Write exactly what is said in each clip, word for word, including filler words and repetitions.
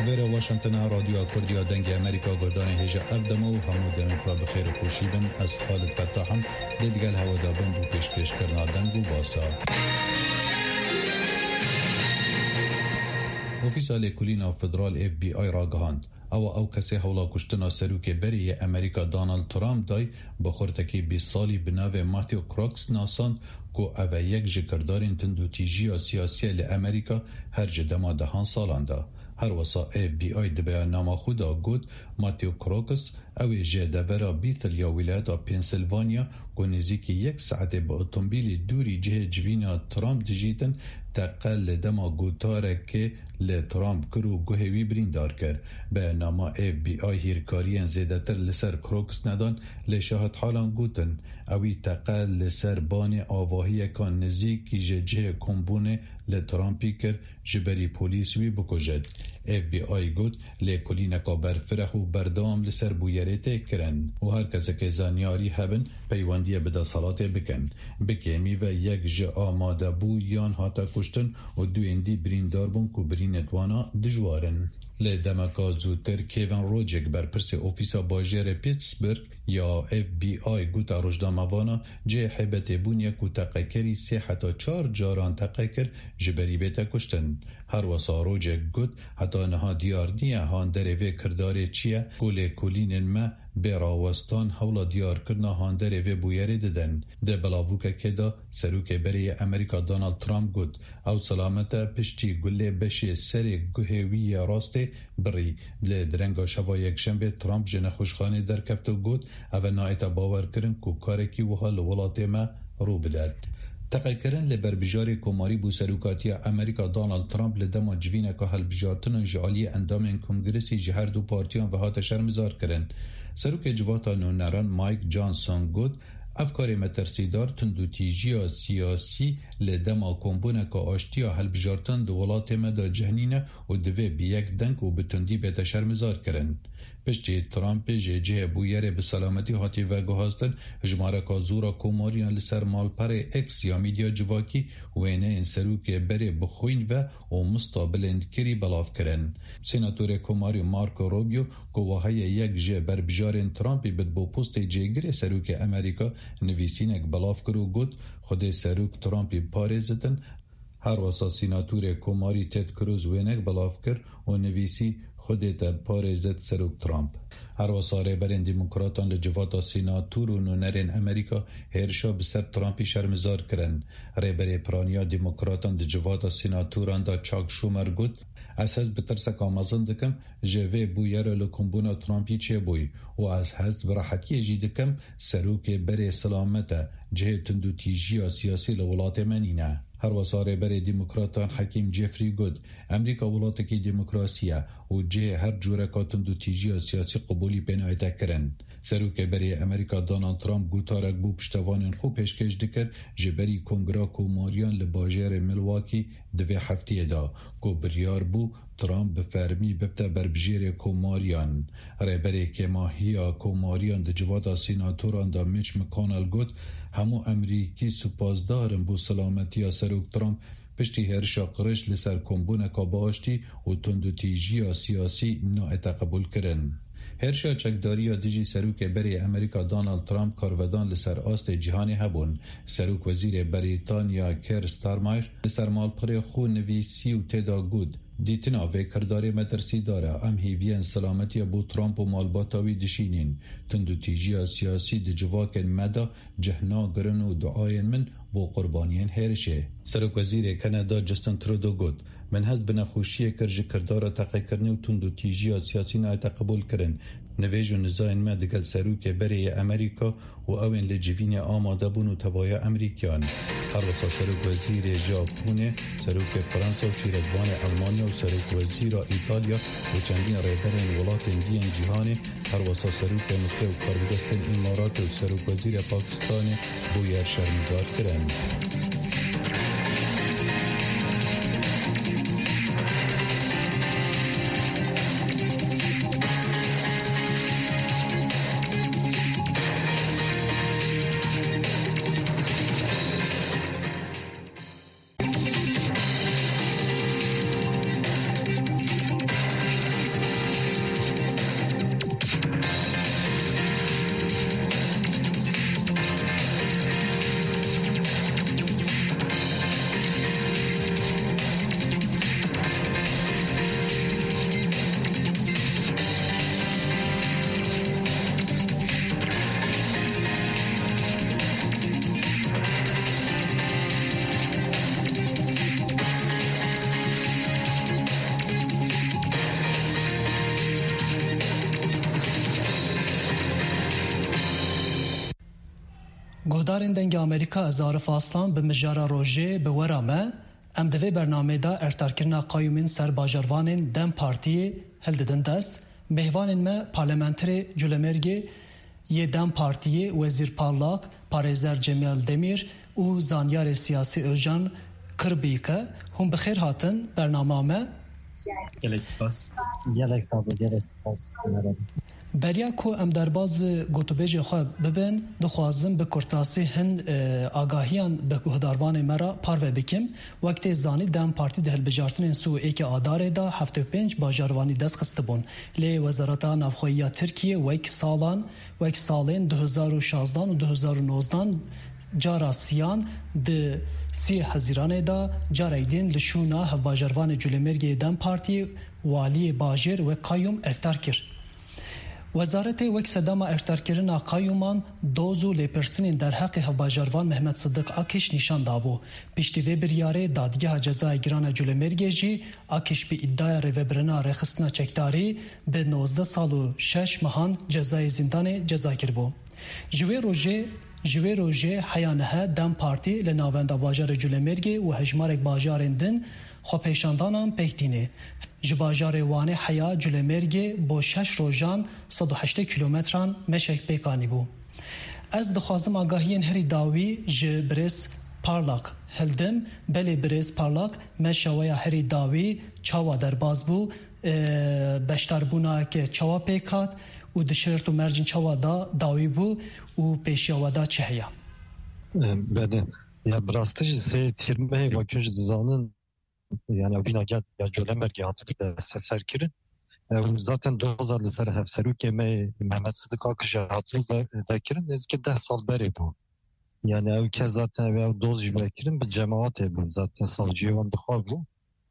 نویر واشنطن رادیو کردیا دنگ امریکا گودان هجا افدم و همو دمیکا بخیر خوشیبن از خالد فتاحم دیدگل هوا دابن بو پیشکش کرنا دنگ و باسا. اوفیسا لیکولینا فدرال اف بی آی را گهاند او او کسی حولا کشتنا سروک بری امریکا دانالد ترامپ دای بخورتکی بیست سالی بناو ماتیو کروکس ناساند که او یک جکردارین تندو تیجی سیاسی لی امریکا هر جدما دهان سالانده. هر وسا اف بی آی د بیان نامه خدا گود ماتیو کروکس او جدورا بیتل یا ولایت پنسیلوانیا که نزدیک یک ساعت با اتومبیل دوری جه جوینا ترامپ دجیتن تقل دما گوتاره که ل ترامپ کرو گوهوی بریندار کرد. به نامه اف بی آی هیرکاریان زیدتر لسر کروکس ندان لشاهد حالان گوتن اوی تقل لسر بان آواهی کان نزدیک جه کمبونه ل ترامپی کرد جبری پولیس وی بکجد. اف بی آی گوت لیکولینکا برفرح و بردام لسر بویریته کرن و هر کسی که زانیاری هبن پیوندی بدا صلاته بکن بکیمی و یک جه آماده بو یان هاتا کشتن و دو اندی بریندار بون که برینتوانا دجوارن. لی دمکا زودتر کیون روجک بر پرس اوفیسا باجر پیتسبرگ یا اف بی آی گوتا رجداموانا جه حبت بونیا که تقیکری سه حتی چار جاران تقیکر جبری بیتا کشتن. هر وسا روجک گوت حتی نها دیار نیا هان دروی کرداره چیه گوله کلین ما براوستان حولا دیار کرنا هان دروی بویره ددن. ده بلاوکه که دا سروک بری امریکا دانالد ترامپ گوت او سلامتا پشتی گله بشه سر گوهوی راسته بری. لی درنگا شوا یک شنبه ترامپ جن خوشخانه در کفت و گوت او نایتا باور کرن که کارکی وها لولاته ما رو بدد. تقیکرن لبر بجاری کماری بو سروکاتی امریکا دانالد ترامپ لدما جوینه که هل بجارتن جعالی اندام کنگرسی جهر دو پارتیان و هات شرمزار کرن. سروک جواتا نونران مایک جانسون گود افکار مترسیدار تندو تیجی سیاسی لدما کمبونه که آشتیا هل بجارتن دو ولات مدا جهنینه و دوی بیک دنگ و بتندی بیت شرمزار کرن. پشتی ترامپ جه جه بویره به سلامتی هاتی و گوهاستن جماره که زورا کوماریان لسر مالپر اکس یا میدیا جواکی وینه این سروک بره بخوین و و مستابلند کری بلاف کرن. سیناتور کوماری مارکو روبیو گواهی یک جه بر بجارن ترامپی بد بو پوست جهگیر سروک امریکا نویسینک بلاف کرو گود خود سروک ترامپی پارزدن. هر وسا سیناتور کوماری تد کروز وینک بلاف کر و نویسی خودت پارزد سروک ترامپ. هر وساره برین دیموکراتان لجواتا سیناتور و نونرین امریکا هرشا بسر ترامپی شرمزار کرن. ریبری پرانیا دیموکراتان لجواتا سیناتوران دا چاک شومر گود از هز بترسک آمازن دکم جوه بویر لکمبونا ترامپی چه بوی و از هز براحتی جی دکم سروک بری سلامت جه تندو تیجی سیاسی لولات منینه. هر وساره بری دیموکراتان حکیم جفری گود امریکا ولات کی دموکراسیه و جه هر جوره کاتن دو تیجی سیاسی قبولی بنایت کرن. سروک بری امریکا دانالد ترامپ گوتارک بو پشتوانین خوب پیشکش دکر جبری کنگرا کوماریان لباجر ملواکی دوی هفته دا کو بریار بو ترامپ بفرمی ببتا بربجیر کوماریان. ریبری که ماهیا کوماریان د جواتا سیناتوران دا میچ مکانل گود همو امریکی سپاسدارن بو سلامتی سروک ترامپ پشتی هرشا قرش لسر کمبونه که باشتی و تندو تیجی سیاسی نایت قبول کرن. هرشا چکداری دیجی سروک بری امریکا دانالد ترامپ کارودان لسر آست جهانی هبون. سروک وزیر بریتانیا کیر ستارمایر لسر مالپر خو نویسی و تدا گود دیتنا و کرداری مدرسی داره ام هیوین سلامتی بو ترامپ و مالباتاوی دشینین. تندو تیجی سیاسی دی جواکن مدا جهنا گرن و دعاین من بو قربانیان هرشه. سروک وزیر کانادا جستن ترودو گود من هست بنخوشی کرج کردارا تقیی کرنی و تندو تیجی سیاسی نایت قبول کرن. نویج و نزاین ما دگل سروک بری امریکا و اوین لجوین آماده بون و توای امریکیان. هر وسا سروک وزیر ژاپن، سروک فرانسه و شیردوان آلمانیا و سروک وزیر ایتالیا و چندین ریبرین ولات دین جهان. هر وسا سروک مصر و کاربدستن امارات و سروک وزیر پاکستان بویر شرمزار کرن. گهدارên dengê Amerîka ez Arif Aslan bi mijara rojê bi wera me em di vê bernameyê de ertarkirina qayûmên serbajarvanên Dem Partiyê hildidin dest. Mêhvanên me parlamenterê Culemêrgê yê Dem Partiyê Wezîr Parlak, Parêzer Cemil Demîr û zanyarê siyasî Özcan Kirbîke hûn bi xêr hatin bernama me. Gelek spas. Gelek sağ ol, gelek spas. Beriya ku em derbaz gotûbêjê xwe bibin, dixwazim bi kurtasî hin agahiyan bi guhdarvanê me ra parve bikim. Wek tê zanî Dem Partî di hilbijartinên Sûeyekê Adarê da heftê û pênc bajarvanî dest xistibûn. Lê Wezareta Navxweyiya Tirkiye wek salan, wek salên du hezar û şazdan û du hezar û nozdan cara siyan di sî hezîranê da carek din li şûna hevbajarvanê Culemêrgê Dem Partiyê waliyê bajêr ve qayyum erktar kir. Wezaretê wek sedema erktarkirina qayyuman doz û lêpirsinên derheqê hevbajarvan Mehmet Sıddık Akîş nîşan dabû. Piştî vê biryarê Dadgeha Cezayê Giran Culemêrgê jî Akîş bi îddiaya rêvebirina rêxistina çekdarî bi nozde sal û şeş mehan cezayê zîndanê ceza kiribû. Ji wê rojê Ji wê rojê heya niha Dem Partî li navenda bajarê Culemêrgê û hejmarek bajarên din xwepêşandanan pêk tîne. Ji bajarê Wanê heya Culemêrgê bo şeş rojan sed û heştê kilometran meşek pêk anîbû. Ez dixwazim agahiyên herî dawî ji Birêz Parlak hildim. Belê Birêz Parlak meşa we ya herî dawî çawa derbas bû, beşdarbûnayeke çawa pêk hat û di şirt û mercên çawa da dawî bû û pêşiya we da çi heye? Bede ya bi rastî jî sê tîrmehê vakûn ji dizanin yani vîna get ya Culemêrgê hatibû dest serkirin. Zaten doza li ser hevserûkê me Mehmet Sıddık Akîş hatibû vekirin nêzîkî deh sal berê bû. Yani ew kes zaten ev doz jî vekirin bi cemaatê bûn zaten salciyê wan dixwe bû.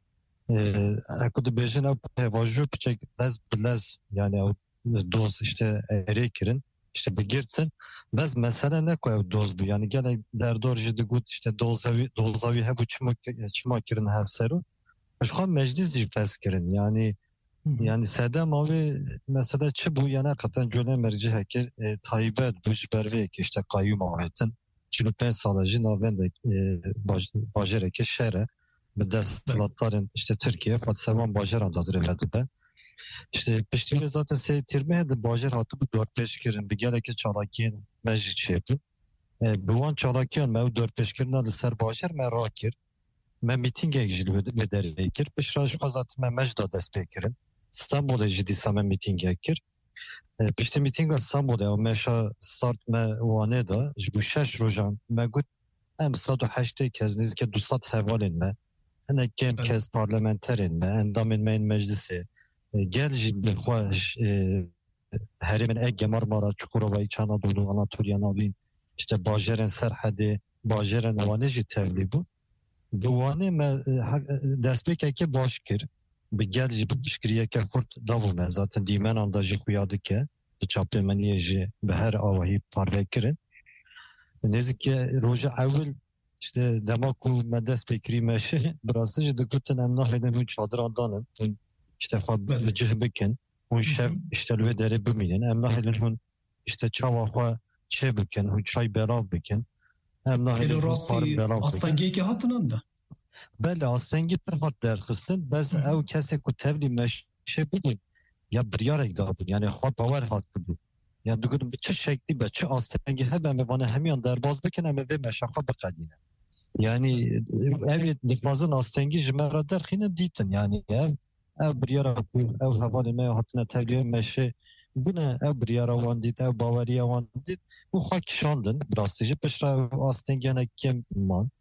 Eku dibêjin ew pêvajoy piçek lez bi lez yani ew doz işte erê kirin işte bigirtin. Bez mesele ne ku ev doz bû yani gelek derdor jî digot işte dozavî dozavî hebû çima çima kirin hevserû. Eşxwe meclis jî fes kirin yani yani sedem avê mesele çi bû yani hakikaten Culemêrgê heke taybet bû ji ber vê yekê işte qayyûm avêtin çil û pênc sala jî navendek bajarekê şer e bi desthilatdarên işte Tirkiye xwe sevan bajaran da dirêve dibe. İşte piştî zaten sê tîrmehê di bajar hatibû dörpêş kirin bi gelekî çalakiyên me jî çêbû. Bi wan çalakiyan me ew dörpêşkirina li ser bajar me rakir. Me mîtingek jî li derê kir. Pişra ji xwe zaten me mej da dest pê kirin. Stenbolê jî dîsa me mîtingek kir. Piştî mîtinga Stenbolê ew meşa start me Wanê da ji bo şeş rojan me got em sed û heştê kes nêzîkî du sed hevalên me hinek kêm kes parlamenterên me endamên me ên meclisê gel jî bi xwe herêmên Ege Marmara Çukurovayê Çanadolu Anatolya Navîn işte bajarên Serhedê bajarên Wanê jî tevlî bû. Bi Wanê me destpêkekê baş kir bi gel jî bi piştgiriyeke xurt dabû me zaten dîmenan da jî xuya dike di çapêmeniyê jî bi her awahî parve kirin. Nêzîkî roja ewil işte dema ku me dest pê kirî meşe bi rastî jî digotin em nahêlin hûn çadiran danin hûn işte xwe bi cih bikin hûn şev işte li wê derê bimînin em nahêlin hûn işte çawa xwe çê bikin hûn çay belav bikin em nahêlin hûn parî belav bikin. Astengiyekê hatin de? Belê astengî pir hat derxistin bez ew kesek ku tevlî meşe bibûn ya biryarek dabûn yani xwe bawer hat bibû. Yani digotin bi çi şeklî be çi astengî hebe em ê vane hemiyan derbas bikin em ê vê meşa xwe biqedînin. Yani ev dixwazin astengî ji me re derxînin dîtin yani ev ev biryara ku ev hevalê me hatine tevlî meşe bûne ev biryara wan dît ev baweriya wan dît û xwe kişandin bi rastî jî pişra ev astengiyanek kêm man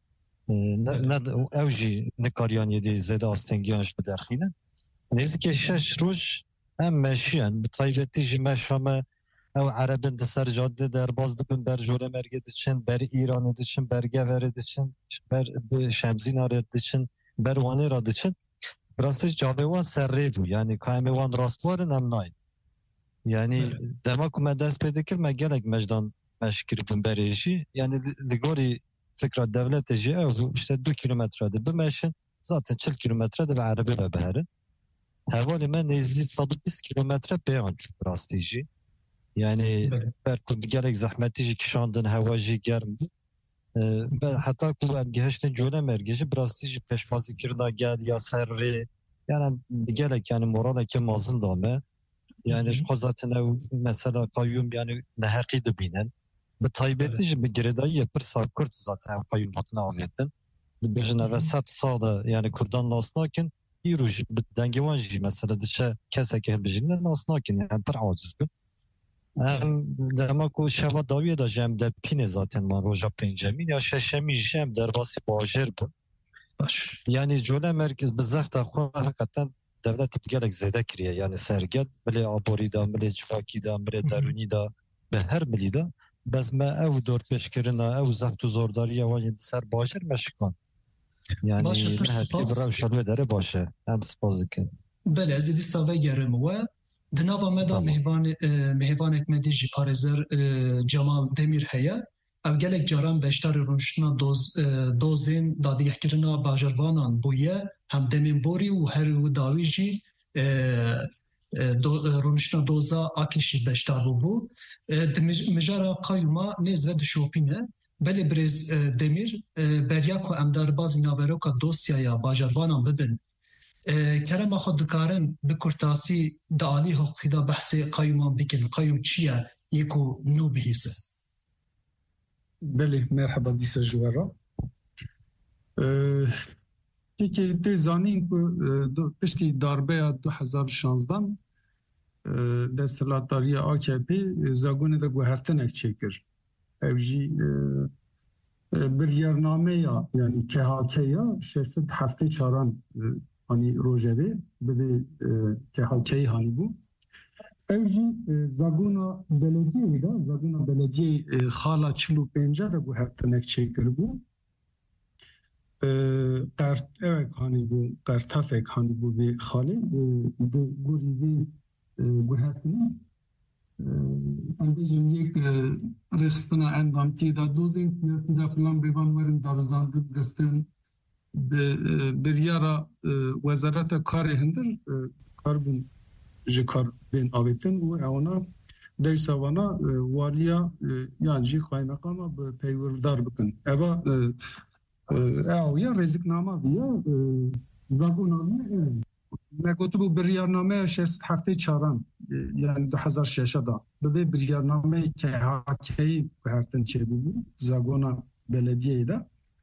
ew jî nikariyan yedî zêde astengiyan ji biderxînin. Nêzîkî şeş roj em meşiyen bi taybetî jî meşa me ew erebin di ser cadde derbas dibin ber Culemêrgê diçin ber İranê diçin ber Geverê diçin ber Şemzînarê diçin ber Wanê ra diçin bi rastî cavê wan serrê bû yani ka em ê wan rastwarin em nayên yani dema ku me dest pê dikir me gelek mejdan meş kiribûn berê jî yani li gorî fikra devletê jî ew işte du kilometre de bimeşin zaten çil kilometre de bi erebê ve biherin hevalê me nêzî sed û bîst kilometre pêyan çû bi rastî jî. yani berkut gerek zahmeti jî kişandin heva jî germ bû heta ku em gihiştin cola mergejî birastî jî pêşvazîkirina gel ya ser rê yani gelek yani moraleke mezin dame yani ji xwe zaten ew mesela qayyum yani neherqî dibînin bi taybetî jî bi girêdayî pirsa Kurd zaten ew qayyum hatine avêtin dibêjin ev sed sal e yani Kurdan nas nakin îro jî bi dengê wan jî mesela diçe kesekê hilbijîne nas nakin yani pir aciz bin em dema ku şeva dawiyê de ji em de pînê zaten man roja pêncemîn ya şeşemîn jî em derbasî bajêr bûn yani cola merkez bi zexta xwe hakikaten devlet gelek zêde kiriye yani sergel bilê aborî da bilê civakî da bilê derûnî da bi her milî de bez me ew dorpêşkirina ew zeft û zordariya wan ser bajêr meşikan yani me hepî bi rew şervê dere baş e em spas dikin bele ez ê dîsa vegerim we di nava me da mêhêvanek me dî jî parêzer Cemal Demîr heye ev gelek caran beşdarê rûniştina doz dozên dadîgehkirina bajarvanan bûye hem demên borî û her û dawî jî rûniştina doza akê jî beşdar bûbû di mijara qayyûma nêz ve dişopîne belê birêz Demîr beriya ku em derbasî naveroka dosyaya bajarvanan bibin kerema xwe dikarin bi kurtasî di alî hukukî da behsê qayyûman bikin qayyûm çi ye yê ku nû bihîse Belê merheba dîsa ji we re pêkê tê zanîn ku piştî darbeya du hezar û şanzdan desthilatdariya A K P zagonê de guhertinek çêkir ev jî biryarnameya yani K H K'ya şeşsed heftê çaran hani rojevê bibê K H K'yê hanî bû ev jî zagona belediyê da zagona belediyê xala çil û pênce de guhertinek çêkiribû qert hanî bû qertefek hanî bû vê xalê di gorî vê guhertinek em bêjin yek rêxistina endamtiyê da dozên siyasî da filan bêvan werin darizandin girtin bi biryara wezareta karê hindir karbûn ji karbên avêtin û ewana dewsa wana waliya yan jî qaynaqama bi peywirdar bikin eva ew ya rêzîknama viya zagoname me gotibû biryarnameya şeşsed heftê çaran yani du hezar şeşe da bi vê biryarnameyê K H K'yê guhertin çêbûbû zagona belediyeyê de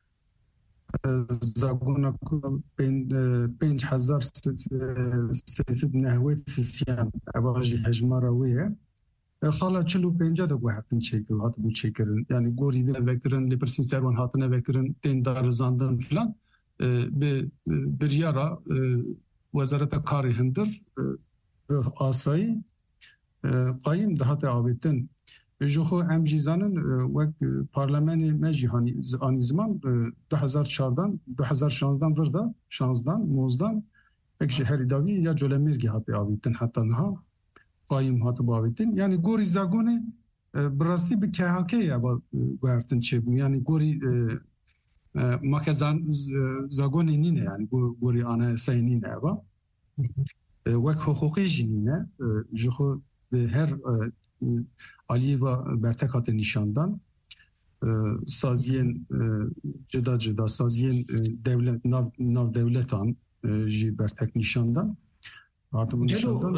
zagona pênc hezar sêsed nehwê sisiyan eva jî hejmara wê ye xala çil û pênce de guhertin çêkir hatibû çêkirin yani gorî vê vekirin lêpirsîn ser wan hatine vekirin tên darizandin filan bi biryara wezareta karê hindir asayî qayyim dihate avêtin ji xwe em jî zanin wek parlemenê me jî anî ziman du hezar çardan du hezar şanzdan vir da şanzdan nozdan ek ji herî dawî ya colemêrgê hatê avêtin heta niha qayyim hatibû avêtin yani gorî zagonê bi rastî bi K H K ya guhertin çêbû yani gorî make zagonê nîne yani gorî anayasayê nîne eva wek hukukê jî nîne ji xwe bi her aliyê ve bertek hate nîşandan saziyên cida cida saziyên devlet nav nav devletan jî bertek nîşandan hatibû nîşandan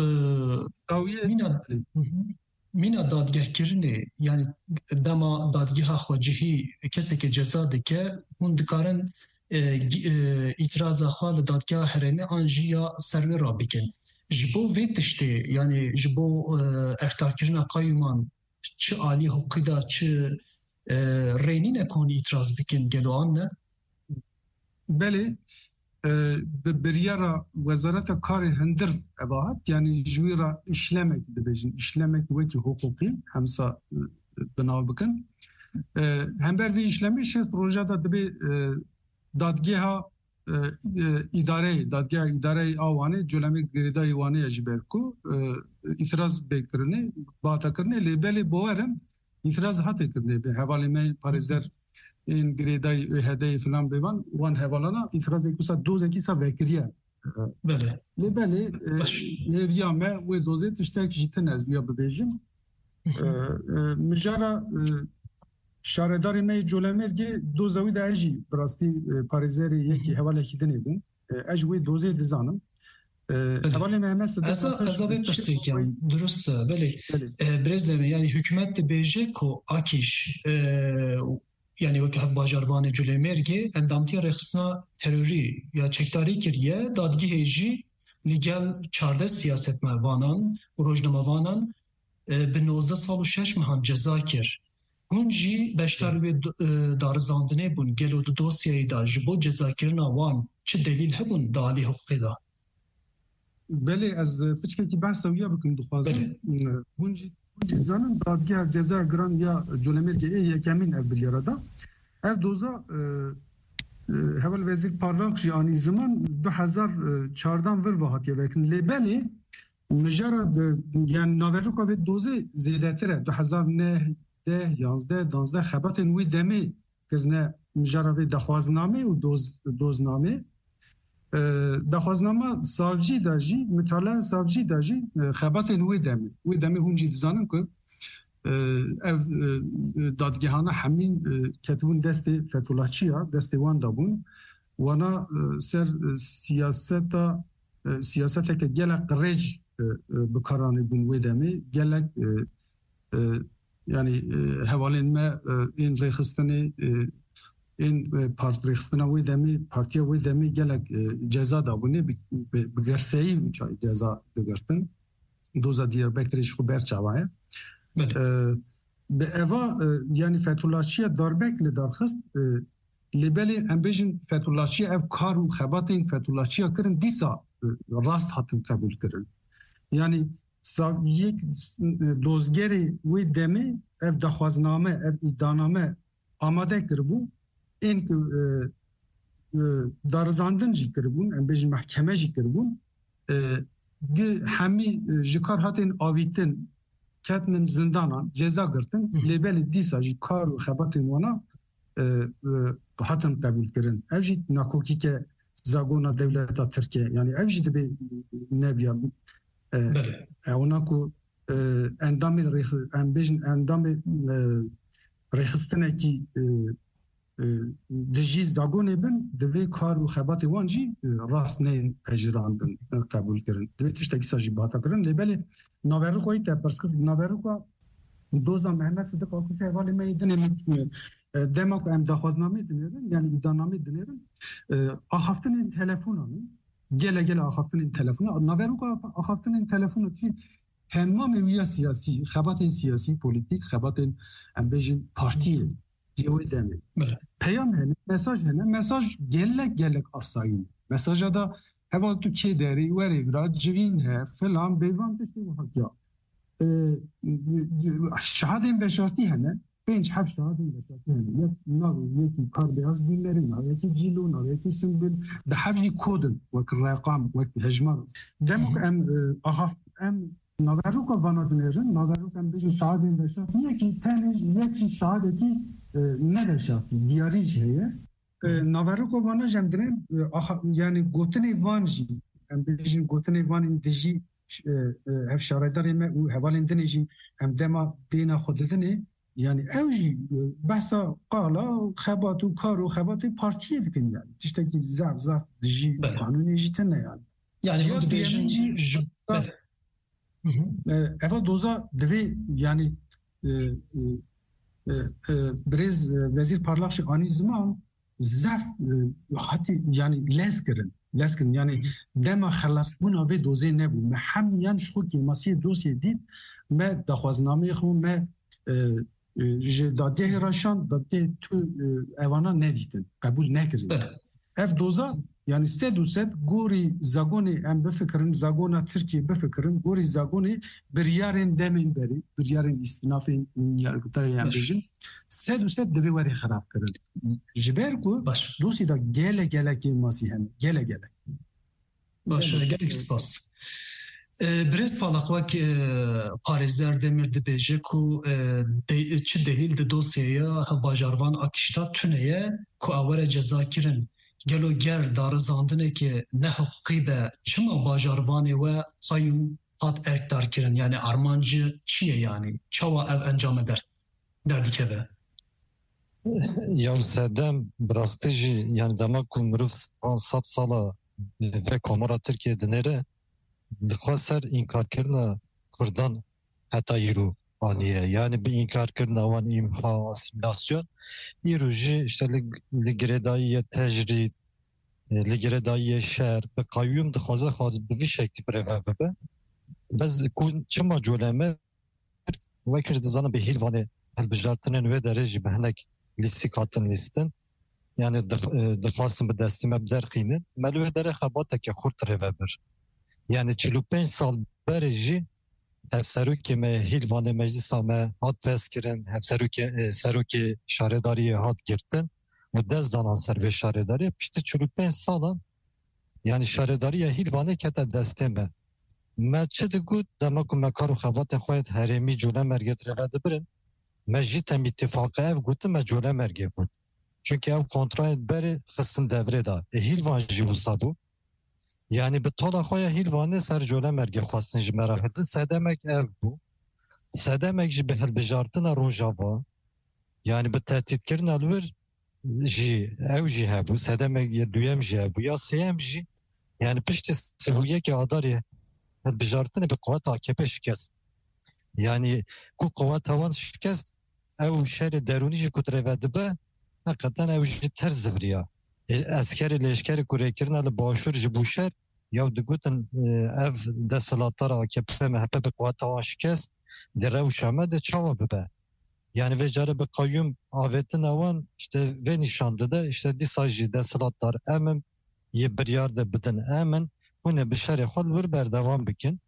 mîna dadgehkirinê yani dema dadgeha xwe cihî kesekê ceza dike hûn dikarin îtiraza xwe li dadgeha herêmê an jî ya ser wê rabikin ji bo vê tiştê yani ji bo ertakirina qayyûman çi alî hukukî da çi rênîne ku hûn îtiraz bikin gelo an ne belê bi biryara wezareta karê hindir evahat yani ji wî re işlemek dibêjin işlemek wekî hukukî hemsa binav bikin hember vê işlemê şêst roja da dibe dadgeha îdareyê dadgeha îdareyê a wanê colemê girêdayê wanê ya ji ber ku îtiraz bêkirinê batekirinê lê belê bowerin îtiraz hatê kirinê bi hevalê me parêzer ên girêdayê ê hedeyê filan bêvan wan hevalana îtirazê ku sa dozekî sa vekiriye belê lê belê hêviya me wê dozê tiştek jî tune ya bibêjin مجارا شارداری می جولمرگی دو زوی ده اجی براستی پاریزری یکی حواله کی دنی بون اجوی دوزه دزانم حواله مهمس ازا ازا به پرسیکم درسته بله برزمه یعنی حکومت بیجه کو آکیش yani وکه باجروان جولمرگی اندامتی رخصنا تروری یا چکتاری کریه دادگی هیجی لگل چارده سیاست موانان و روزنامه‌وانان به نوزده سال و شش ماه جزا کر. هنجی بیشتر و دارزاندنه بون گلو دو دوسیایی دا جبو جزا کرنا وان چه دلیل هبون دالی حقوقی دا؟ بله از فکر که بحث ویا بکن دخوازم هنجی زانم دادگر جزا گران یا جولمرگی ای یکمین اف بریاره دا اف دوزا هول وزیر پارلاق جانی زمان دو هزار چاردان ور باهات یکن لیبلی مجرد یعنی ناوروکا و دوزه زیاده تره دو هزار نه ده یازده دانزده خبات نوی دمی کرنه مجرد دخوازنامه و دوز دوزنامه دخوازنامه ساوجی داجی مطالعه ساوجی داجی خبات نوی دمی وی دمی هونجی دزانم که ev dadgehana hemin ketibun destê Fethullahçıya destê wan dabûn wana ser siyaseta siyaseteke gelek qirêj bikaranê bûn wê demê gelek yani hevalên me ên rêxistinê ên partîrêxistina wê demê partiya wê demê gelek ceza dabûne bi gerseyî ceza digirtin doza Diyarbekirê ji xwe berçava ye به اوا یعنی فتولاچی داربک لدارخست لبلی امبیجن فتولاچی اف کارو خباتین فتولاچی کرن دیسا راست هاتن قبول کرن یعنی یک دوزگری وی دمی اف دخوازنامه اف ادانامه آماده کربو این که دارزاندن جی کربون امبیجن محکمه جی کربون همی جکار هاتین آویتن کتن زندانا جزا گرتن لیبل دیسا جی کار و خباتین وانا هاتن قبول کرن اوجی ناکوکی که زاگونا دولتا ترکیه یعنی اوجی دبی نبیا اونا کو اندامی ریخ امبیجن اندامی ریخستنه کی دجی زاگونه بن دوی کار و خبات وانجی راست نه اجران بن قبول کرن دوی تشتکی ساجی باتا کرن لیبل ناوری کوی تا پرسکر ناوری کو دوزا محمد صدق آکوسی حوالی می دنیم دماغ ام دخوازنامه دنیرن یعنی ادانامه دنیرن آخافتن این تلفون همین گله گله آخافتن این تلفون ناوری کو آخافتن این تلفون کی همه ویا سیاسی خبات سیاسی پولیتیک خبات ام بیجن پارتیه دیوی دمی پیام هنه مساج هنه مساج گله گله آسایی مساج دا هوا تو کی داری وری گراد جوین ها فلان بیوان دستی و حکیا شهادین و شرطی هنه پنج هفت شهادین و شرطی هنه یک ناوی یکی کار بیاز بینری ناوی یکی جیلو ناوی یکی سنبل ده حفظی کودن وک رقم وک هجمار دمک ام آخاف ام ناوروکا وانا دنیرن ناوروکا ام بیشن شهادین و شرطی یکی تنش یکی شهادتی نه و شرطی دیاریج هیه ناوروکا وانا جمدرم yani gotene vanji em bijin gotene van in diji ev şaradar me u hevalin deneji em dema bina xodetene yani evji bahsa qala khabatu karu khabatu partiye dikin yani tişteki zav zav diji kanuni jitene yani yani bu bijin eva doza devi yani brez vezir parlakşi ani zaman زف حتی یعنی لز کردن لز کردن یعنی دم خلاص بونا و دوزه نبود من همیان شخو که ماسی دوسیه دید من دخوازنامه خو من داده راشان داده تو ایوانا ندیدن قبول نکردن اف دوزا yani sed u sed gori zagoni em bifkirin zagona Türkiye bifkirin gori zagoni bir yarın demin beri bir yarın istinafin yargıta yani bejin sed u sed devi veri xarab kirin jiber ku dosi da gele gele ki masihen gele gele baş gelek spas Brez falaqvak Parizer demir de beje ku çi delil de dosyaya bajarvan akişta tüneye ku avere ceza kirin gelo ger darizandine ki ne hukuki be çima bajarvane ve sayın hat erkdar kirin yani armancı çiye yani çava ev encam eder derdik eve. Ya sedem brasteji yani demek ku mirov sat sala ve Komora Türkiye dinere dixwaser inkarkirina Kurdan heta yürü aniye yani bir inkarkirina van imha asimilasyon yürü ji işte li giredaiye tecrid li giredaiye şer ve kayyum dixwaze xwaze bi vî şekli bireve bibe bez ku çima coleme vekir dizanı bi hilvanê hilbijartinên wê derê jî bi hinek lîstî hatin lîstin yani dixwastin bi destî me biderxînin me li wê derê xebateke xurt rêve bir yani çil û pênc sal berê jî hevserokê me hîlvanê meclîsa me hat veskirin hevserokê serokê şaredariyê hat girtin û dest danan ser vê şaredariyê piştî çil û pênc salan yani şaredariya hîlvanê kete destê me me çi digot dema ku me kar û xebatên xwe herêmî colemergê rêve dibirin me jî tem îtîfaqê ev gotin me colemergê got çünkü ev kontrayê berê xistin devrê da e hîlvan jî wisa bû yani bi tola xwe ya hîlvanê ser colemergê xwestin ji me re hirdin sedemek ev bû sedemek jî bi hilbijartina Rojava yani bi tehdîtkirina li wir jî ew jî hebû sedemek ya duyem jî hebû ya sêyem jî yani piştî sihûyekê adarê hilbijartinê bi quweta A K P şikest yani ku quweta wan şikest ew şerê derûnî jî ku rêve dibe heqeten ew jî ter zivriya eskerê leşkerê ku rêkirina li başûr ji bû şer ya digotin ev desthilatdara A K P M H P bi quweta wan şikest di rewşa me de çawa bibe yani vê carê bi qayyum avêtina wan işte vê nîşan dide işte dîsa jî desthilatdar em yê biryar de bidin em hûn ê bi şerê xwe li wir berdewam bikin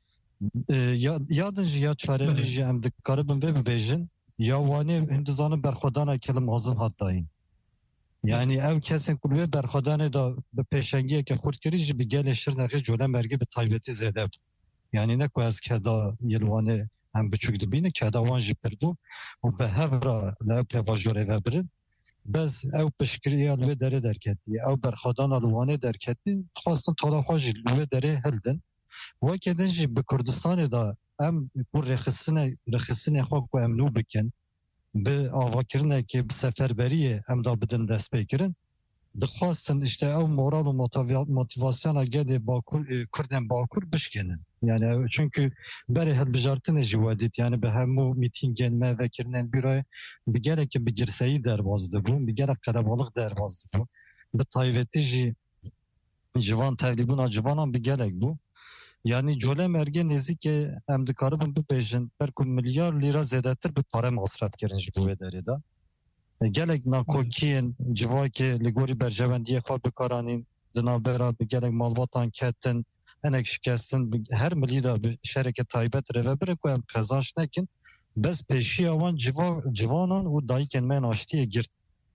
yadin jî ya çaremî jî em dikaribin vê bibêjin ya wanê hûn dizanin berxwedana kelim mezin hat dayîn yani ev kesên ku li wê berxwedanê da bi pêşengiyeke xurt kirî jî bi gelê Şirnexê colemergê bi taybetî zêde bû yani ne ku ez keda yê li wanê em biçûk dibînin keda wan jî pir bû û bi hevra li ew pevajor rêve birin bez ew piştgiriya li wê derê derketiye ew berxwedana li wanê derketî dixwastin tola xwe jî li wê derê hildin wekê din jî bi Kurdistanê da em ku rêxistinê rêxistinê xwe ku em nû bikin bi avakirinekê bi seferberiyê em da bidin destpêkirin dixwastin işte ew moral û motivasyona gelê Bakur Kurdên Bakur bişkênin yani çünkü berê hilbijartinê jî wedît yani bi hemû mîtîngên me vekirinên bîroyê bi gelekî bi girseyî derbas dibû bi gelek qelebalık derbas dibû bi taybetî jî civan tevlîbûna civanan bi gelek bû yani colemergê nêzîkê em dikaribin bipêjin ber ku milyar lîra zêdetir bi pare masraf kirin ji bo wê derê da gelek nakokiyên civakê li gorî berjewendiyê xwe bikaranîn di navbera bi gelek malbatan ketin hinek şikestin her milî da bi şereke taybet rêve bire ku em qezanj nekin bez pêşiya wan civanan û dayîkên me naştiyê girt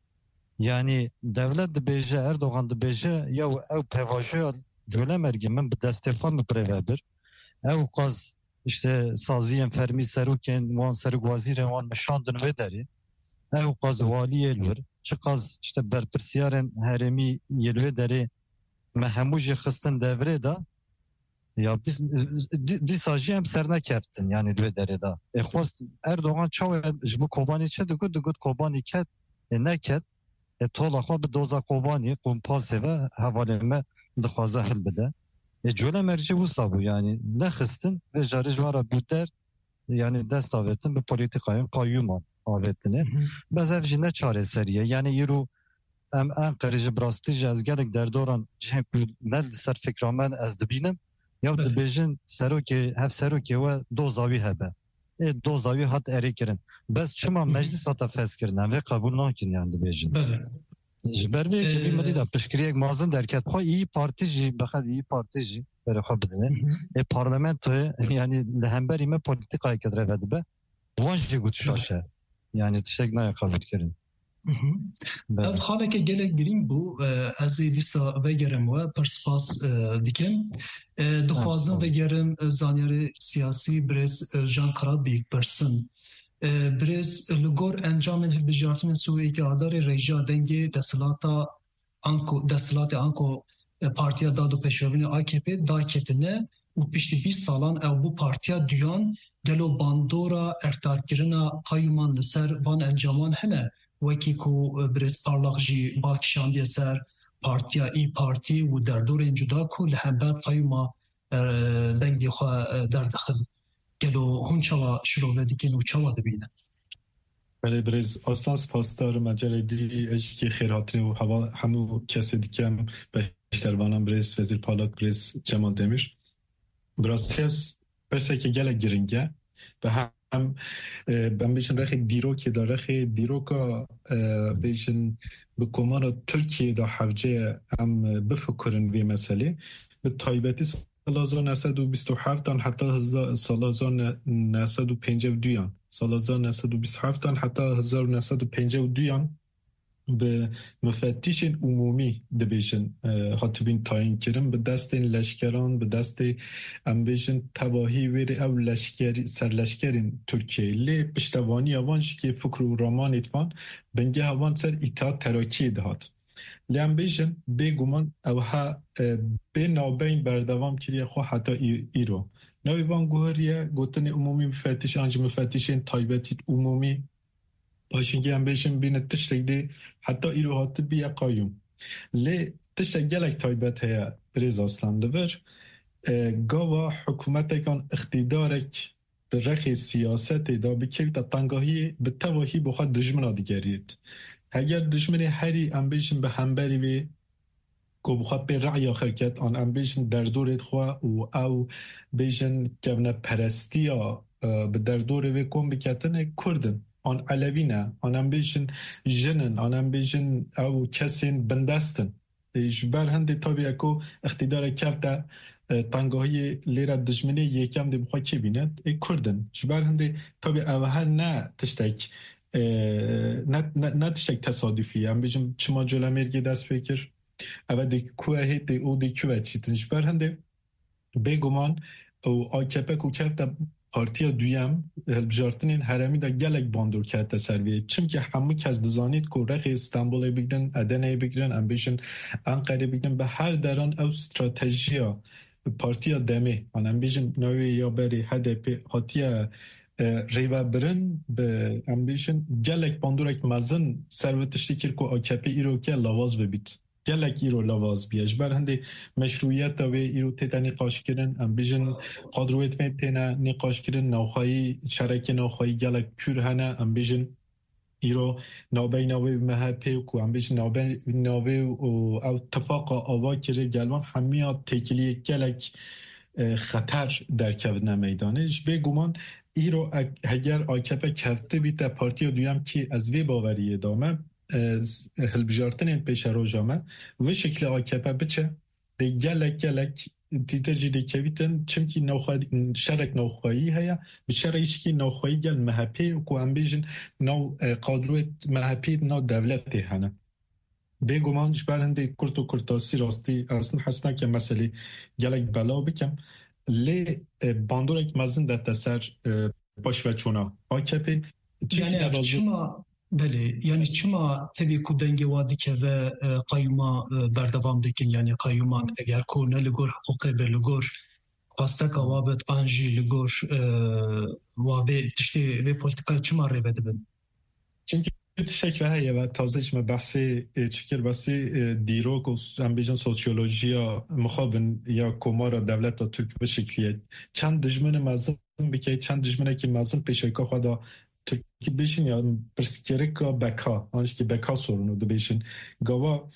yani devlet dibêje Erdogan dibêje ya ew pevajoya colemergê min bi destê xwe min birêve bir ew qaz işte saziyên fermî serokên wan serok wezîrên wan nişandin vê derê ew qaz waliyê li wir çi qaz işte berpirsiyarên herêmî yê li wê derê me hemû jî xistin devrê da ya biz dîsa jî em sernekeftin yani li wê derê da e xwast Erdogan çawa ji bo Kobanî çi digot digot Kobanî ket e neket e tola xwe bi doza Kobanî kompasê ve hevalê me dixwaze hil bide e colemergê wisa bû yani nexistin vê jarê ji wan re bû der yani dest avêtin bi polîtikayên qayyûman avêtine bez ev jî ne çareseriye yani îro em Enqerê ji bi rastî jî ez gelek derdoran cihê ku ne li ser fikra me ez dibînim ya dibêjin serokê hev serokê we doza wî hebe ê doza wî hat erê kirin bez çima meclis hata fez kirin em vê qebûl nakin yani dibêjin ji ber vê kevî milî da piştgiriyek mezin derket xwe İYİ Partî jî bixet İYİ Partî jî berê xwe bidine ê parlamentoyê yani li hemberî me polîtikayeke rêve dibe wan jî got şaşe yani tiştek nayê qebûl kirin ev xaleke gelek girîng bû ez ê dîsa vegerim we pir spas dikim dixwazim vegerim zanyarê siyasî birêz Jean Karabî pirsin birêz li gor encamên hilbijartinên Sûriyeyê adarê rêja dengê desthilata Anko desthilatê Anko Partiya Dad û Pêşvevinê A K P daketine و پشتی بیست سالان او بو پارتیا دویان گلو باندورا ارتارکرنا قیومان لسر وان انجامان هنه وکی کو برز پارلاق جی باکشاندی سر پارتیا ای پارتی و در دور انجدا کو لحنبر قیوما دنگی خواه در دخل گلو هون چوا شروع دیگن و چوا دبینه. بله برز اصلا سپاس دارم مجال دی اجی که خیراتنی و هوا همو کسی دیگم به اشتروانم برز وزیر پالاک برز جمال دمیر براسیس برسه که گله گرینگه به هم ben بیشن رخی دیروکی دا رخی دیروکا بیشن به کمان ترکیه دا حوجه هم بفکرن وی مسئله به تایبتی سال هزار و نهصد و بیست و هفت حتی سال هزار و نهصد و پنجاه و دو سال هزار و نهصد و بیست و هفت حتی هزار و نهصد و پنجاه و دو به مفتیش عمومی دبیشن هاتبین تاین کرن به دست این لشکران به دست امبیشن تواهی ویری او لشکری سر لشکرین ترکیه لی پشتوانی اوانش که فکر و رامان ایتوان بنگه اوان سر ایتاد تراکی دهات لی امبیشن بگومان او ها به نابین بردوام کریه خو حتی ایرو نوی بان گوهریه گوتن عمومی مفتیش آنج مفتیشین تایبتیت عمومی باشینگی هم بیشن بینه تشتک دی حتی ایرو هاتی بیا قایم لی تشتک گلک تایبت هیا بریز اصلا دور گاوا حکومت کان اقتدارک در رخی سیاست دا بکیوی تا تنگاهی به تواهی بخواد دجمنا دیگرید اگر دجمنی هری هم بیشن به همبری وی که بخواد به رعی آخر کت آن هم بیشن در دورت خواه و او بیشن که پرستی ها به در دور وی کن بکتن کردن آن علوینه، آنم بیشن جنن، آنم بیشن او کسین بندستن. جبر هنده تابی اکو اقتدار کفته تنگاهی لیره دجمنی یکم دی بخواه که بیند ای کردن. جبر هنده تابی اوهر نه تشتک نه, نه, نه تشتک تصادفی هم بیشن چما جوله مرگی دست فکر اوه دی کوه هیت دی او دی کوه چیتن. جبر هنده بگمان او آکپه کو کفته پارتیا دویم هلبجارتنین هرمی دا گلک باندور کرده سرویه چون که همه کس دزانید که رخ استانبول بگیرن ادنه بگیرن امبیشن انقره بگیرن به هر دران او استراتژیا پارتیا دمه آن امبیشن نوی یا بری هدپی هاتیا ریوه برن به امبیشن گلک باندورک مزن سروتشتی کر که آکپی ایرو که لواز ببید گلک ایرو لواز بیش بر هنده مشروعیت و ایرو تیتا نقاش کرن ام بیجن قادرویت می تینا نقاش کرن نوخایی شرک نوخایی گلک کور هنه ام بیجن ایرو نوبه نوبه مهپی و ام بیجن نوبه نوبه و اتفاق آوا کره گلوان همیا تکیلی گلک خطر در کبنه میدانش بگومان ایرو اگر آکپه کفته بیتا پارتی دویم که از وی باوری دامه هلبجارتن این پیش رو جامعه و شکل آکپه بچه دی گلک گلک دیده جی دی کویتن چمکی نوخواه شرک نوخواهی هیا بچه ایشکی نوخواهی گل مهپی و که هم بیجن نو قادروی مهپی نو دولتی هنه بگومان جبر هنده کرد و کرتاسی راستی اصلا حسنا که مسئله گلک بلا بکم لی باندورک مزن ده تسر باش و چونا آکپه یعنی چما بله یعنی چما تبی کو دنگی وادی که و قیوما بردوام دکن یعنی قیومان اگر کو نه لگور حقوقی به لگور خواسته که وابد آنجی لگور وابه تشتی به پولیتیکا چما ری بده بن چونکه تشکر هایه و تازه چما بحثی چکر بحثی دیروک و امبیجن سوسیولوژی مخابن یا کمار دولت و ترک به شکلیه چند دجمن مزن بکی چند دجمنه که مزن پیشایکا خدا ترکی بیشن یا پرسکرک بکا آنش که بکا سورونو دو بیشن گاوا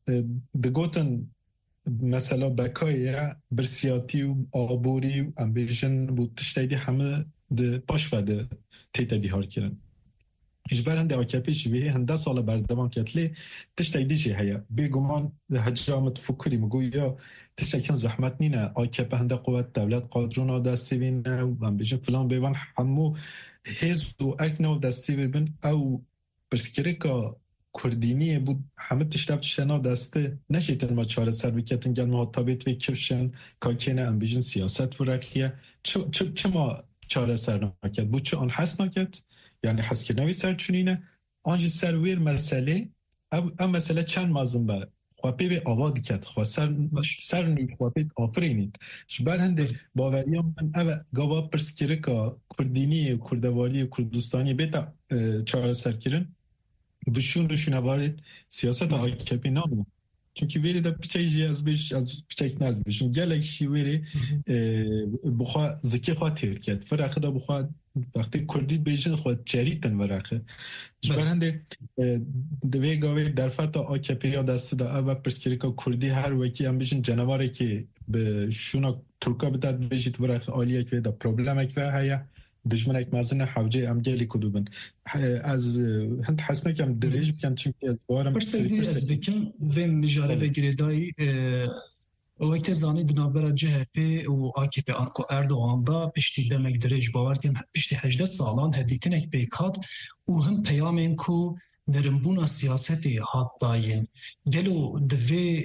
بگوتن مثلا بکای برسیاتی و آبوری و امبیشن بود تشتیدی همه ده باش و ده تیتا دیهار کرن اجبار هنده آکپیشی بیه هنده سال بردوان کتلی تشتیدی چی هیا بگمان حجامت فکری مگوی یا تشتیکن زحمت نینه آکپ هنده قوت دولت قادرون دستی بینه و امبیشن فلان بیوان همو هیز و اکنو دستی ببین او برسکرکا کردینیه بود همه تشتفت شنا دسته نشیتن ما چاره سر بکتن گل ما تابیت وی کفشن کاکینه امبیجن سیاست ورکیه چه, چه, چه ما چاره سر ناکد بود چه آن حس ناکد یعنی حس که نوی سر چونینه آنجی سر ویر مسئله او, او مسئله چند مازم با خواپی به آباد کرد خوا سر سر نوی خواپی آفرینید شبر هنده باوریان من او گاوا پرسکره که کردینی کردواری کردستانی بیتا چاره سر کرن بشون رشون وارد سیاست آکپی نامو چونکی ویری دا پیچه از بیش از پیچه نز بشون گلک شی ویری بخوا زکی خواه تیر کرد فرقه دا بخوا وقتی کردید بیشن خواه چریتن ورقه جبر هنده دوی گاوی در فتا آکپی یا دست دا او پرسکری که کردی هر وکی هم بیشن جنواره که به شونا ترکا بداد بیشید ورقه آلیه که دا پروبلمک و هیا دجمنک مازن حوجه ام گلی کدوبن از هند حسنا کم دریج بکن چونکه از بارم پرسیدی از بکن و مجاره و گریدای وقت زانی دنابرا جه پی و آکی پی آنکو اردوغان دا پشتی دمک دریج باور کن پشتی هجده سالان هدیتینک بیکات و هم پیامین کو نرمبونا سیاستی هات داین گلو دوی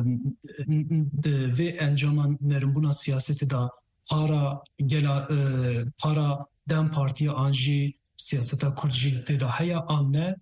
دوی انجامان نرمبونا سیاستی دا پارا گلا پارا دم پارتی آنجی سیاستا کردجی دیدا هیا آنه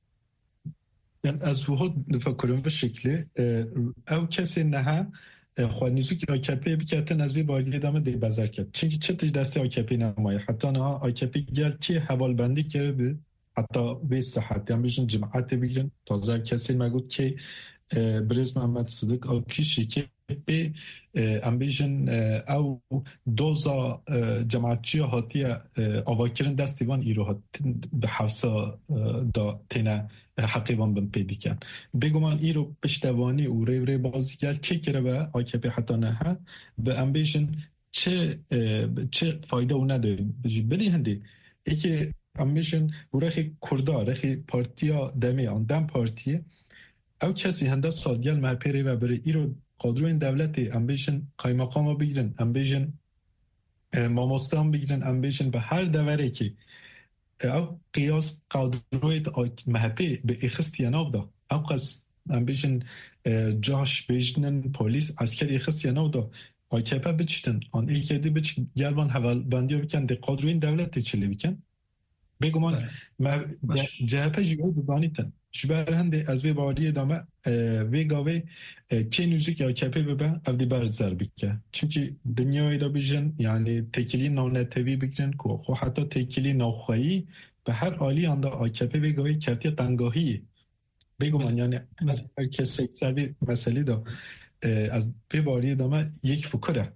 از وحود نفکرم به شکلی او کسی نه خوانیزو که آکپی بکرتن از وی باید دامه دی بزر کرد چونکه چه تیج دستی آکپی نمایه حتی نه آکپی گل که حوال بندی کرده حتی به صحت هم بیشن جماعت بگیرن تازه کسی مگود که برز محمد صدق او کشی که به امبیشن او دوزا جماعتچی هاتی آواکرن دست دیوان ایرو هات به حفظا دا تینه حقیبان بن پیدی کن بگمان ایرو پشتوانی او ری ری بازی کرد که کره به آکپی حتی نه ها به امبیشن چه چه فایده او نداره بلی هنده ای که امبیشن و رخی کرده رخی پارتیا دمی آن دم پارتیه او کسی هنده سالگل محپیره و بره ایرو قادروین دولتی امبیشن قایمقام ها بگیرن امبیشن ماموسته هم بگیرن امبیشن به هر دوره که او قیاس قادروی محپی به اخستی ناو دا او قصد امبیشن جاش بیشنن پولیس عسکر اخستی ناو دا آکپا بچیتن آن ای که دی بچیتن گلبان حوال بندی ها بکن دی قادروین دولتی چلی بکن بگمان جهپا جیوی ببانیتن شبر هنده از وی باوری دامه وی گاوه که نوزی که آکپی ببن او دی برد زر بکن چونکه دنیای دا بیشن یعنی تکیلی نونتوی بگیرن که خو حتی تکیلی نوخوایی به هر آلی آنده آکپی وی گاوه کرتی تنگاهی بگو من یعنی هر کس سکسوی مسئله دا از وی باوری دامه یک فکره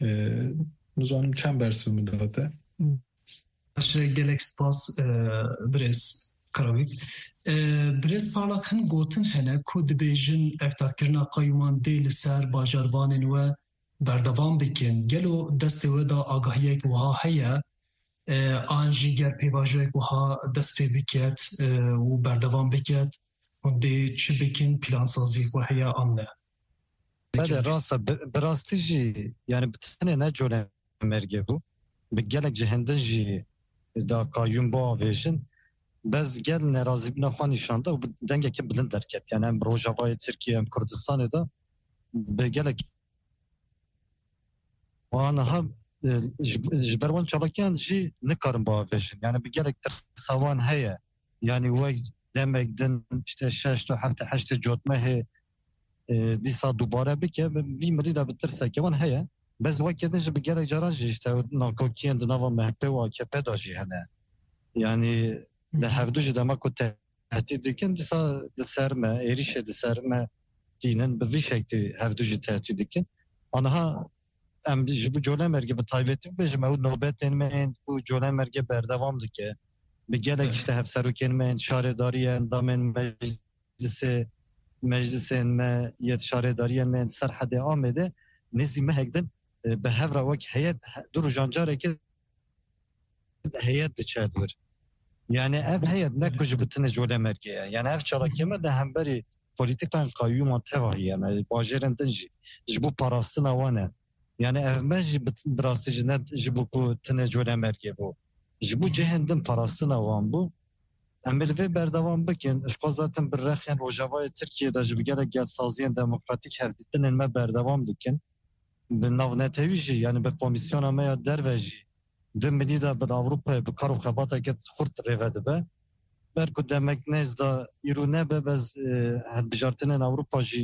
نزانم چند برسو مداده گلکس پاس برس کراویک برز پالاک هن گوتن هنه که دبیجن اکتارکرنا قایمان دیل سر باجاروانن و بردوان بکن گلو دسته و دا آگاهی که وها هیا آنجی گر پیواجه که وها دسته بکت و بردوان بکت و دی چه بکن پلانسازی و هیا آنه بله راسته براستی جی یعنی بتنه نه جوله مرگه بو بگلک جهنده جی دا قایون با آویشن بس گل نرازی بنا خواه نشانده و دنگه که بلند درکت یعنی هم روژاوای ترکیه هم کردستان دا به گل و آنها جبروان چالاکیان جی نکارم با آویشن یعنی به گل ترسوان هیا یعنی وی دمک دن شش تا هفت هشت جوتمه دیسا دوباره بکه وی ملی دا بترسه که وان هیا بس وقتی دنج به گل جاران جی اشتا ناکوکیان دناوا محبه و آکپه دا جی هنه یعنی لحفظوش دما کو تهدید دکن دیسا دسرمه ایریش دسرمه دینن به وی شکلی حفظوش تهدید دکن آنها ام bu جوله مرگه به تایوتی بجمه او نوبت نمین او جوله مرگه بردوام دکه به گلک işte هفسرو کنمین شارداری اندامن مجلس مجلس انمه یه شارداری من سرحده آمده نزیمه هکدن به هفره وک هیت دو جانجاره که هیت دچه دور yani ev heyet ne kucu bütün jole merkeğe yani ev çalakeme de hem beri politikan kayyum tevahi yani bajerin dinci bu parası nawane yani ev meci drastic ne bu ku tne jole merkeğe bu bu cehennem parası navan bu emel ve berdavam bakın eşko zaten bir rexen rojavay Türkiye'de ji gele gel saziyen demokratik hevditin elme berdavam dikin bin navnetevi yani bir komisyon ama derveji دم منیدا بر اروپا بکارو خباتا که خورد ریوده به برکو دمک نیز دا ایرونه به بز هد بجارتنین اروپا جی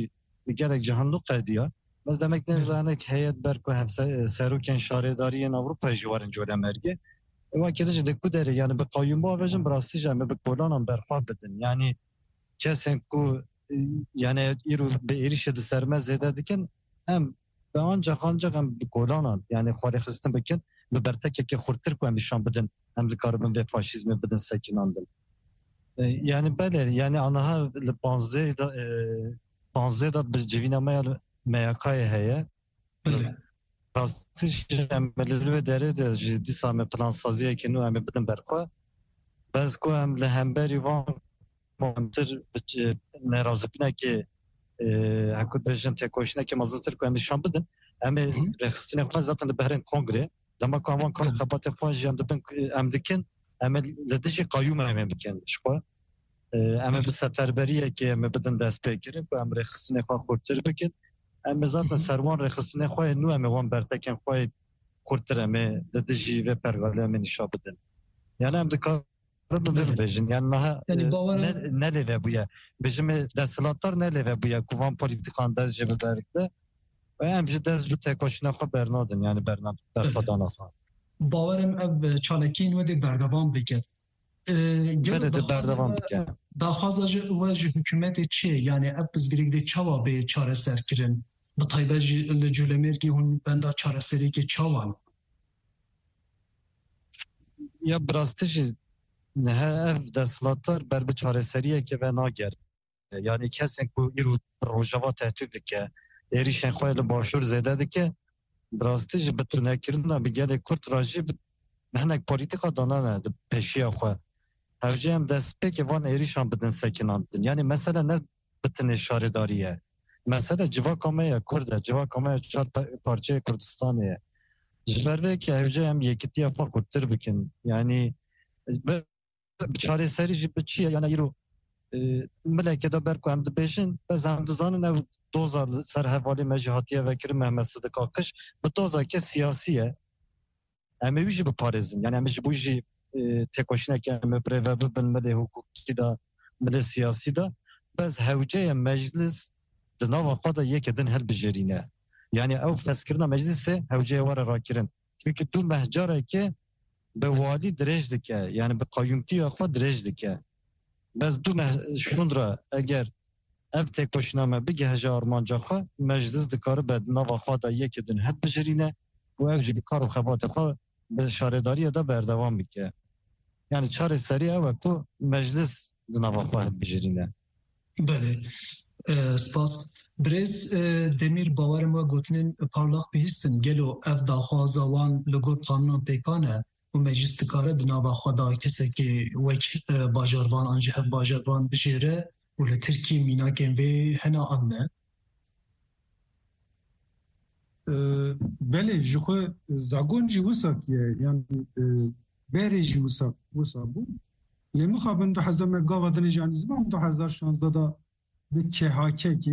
gelek cihanlı qediya biz demek ne zanek heyet berko hem seruken şaredariyen Avrupa jivarın colemerge ama kedece de kudere yani bir kayyum bu avajın brasti jame bir kolanan berfa bedin yani kesen ku yani iru be erişedi sermez edediken hem ve ancak ancak hem bir kolanan yani xarixistin bikin bir bertek ki xurtir ku hem şan bedin hem likarbın ve faşizmi bedin sekinandın yani böyle yani anaha panzde da panzde da bir cevina maya meyakaya heye rastış emelleri ve dere de ciddi same plan saziye ki nu eme bedin berfa baz ku hem lehemberi van montir nerazipne ki hakut bejin tekoşine ki mazıtır ku hem şan bedin eme rexistine xwe zaten de behren kongre dema ku aman kar xebate xwe jiyan dibin em dikin eme ledişi qayyum eme bikin şwa eme bi seferberiye ki eme bedin dest pê kirin ku em rexistine xwe xurtir bikin eme zaten servan rexistine xwe nu eme wan bertekên xwe xurtir eme ledişi ve pergale eme nişa bedin yani em dikar bejin yani naha ne leve buya bijimi destlatlar ne leve buya ku van politikan dest ji biberikte ve em ji dest ju tekoşine xwe bernadin yani bernam berxadana xwe bawerim ev çalekîn ve de berdevam biket gelo de berdevam biket daxwaza ji we ji hükümetê çi yani ev pizgirêk de çawa bê çareser kirin bi taybet jî li Colemêrgê hûn benda çareserîkê çawan ya birastî jî nehe ev destlatlar ber bi çareseriyekê ve nager yani kesên ku îro rojava tehdît dike êrişên xwe li başûr zêde dike birastî jî bi tunekirina bi gelê Kurd re jî hinek polîtika danane di pêşiya xwe hevce em destpêkê van êrişan bidin sekinandin yani mesele ne bitinê şaredariye ye mesele civaka me ye Kurd e civaka me ye çar parçeyê Kurdistanê ye ji ber vê ki hevce em yekîtiya xwe xurtir bikin yani çareserî jî bi çi ye yani îro mileke de ber ku em dibêjin bez em dizanin ev doza ser hevalê me jî hatiye vekirin Mehmet Sıdık Akış bi dozake siyasî ye em ê wî jî biparêzin yani em jî bû jî tekoşineke em ê birêve bibin milê hukukî da milê siyasî da bez hewceyê meclis di nava xwe de yekê din hilbijêrîne yani ew fezkirina meclisê hewceyê were rakirin çünkü tu mehcarekê bi walî dirêj dike yani bi qayyumtiya xwe dirêj dike bez du şûn re eger ev tekoşina me bige ji armanca xwe meclis dikare be di nava xwe de yekê din hilbijêrîne û ev jî bi kar û xebatê xwe bi şaredariye de berdevam bike yani çareserî ew e ku meclis di nava xwe hilbijêrîne Belê spas Birêz Demîr bawerim we gotinên parlaq bihîstin gelo ev daxwaza wan li gor qanûna pêkan e û meclis dikare di nava xwe da kesekê wek bajarvan an ji hev bajarvan bijêre û li Tirkiye mînakên vê hene an ne Belê ji xwe zagon jî wisa kiye yani berê jî wisa wisa bû lê mixabin du hezar me gava dinê jî ziman du hezar şanzda da bir kehakekî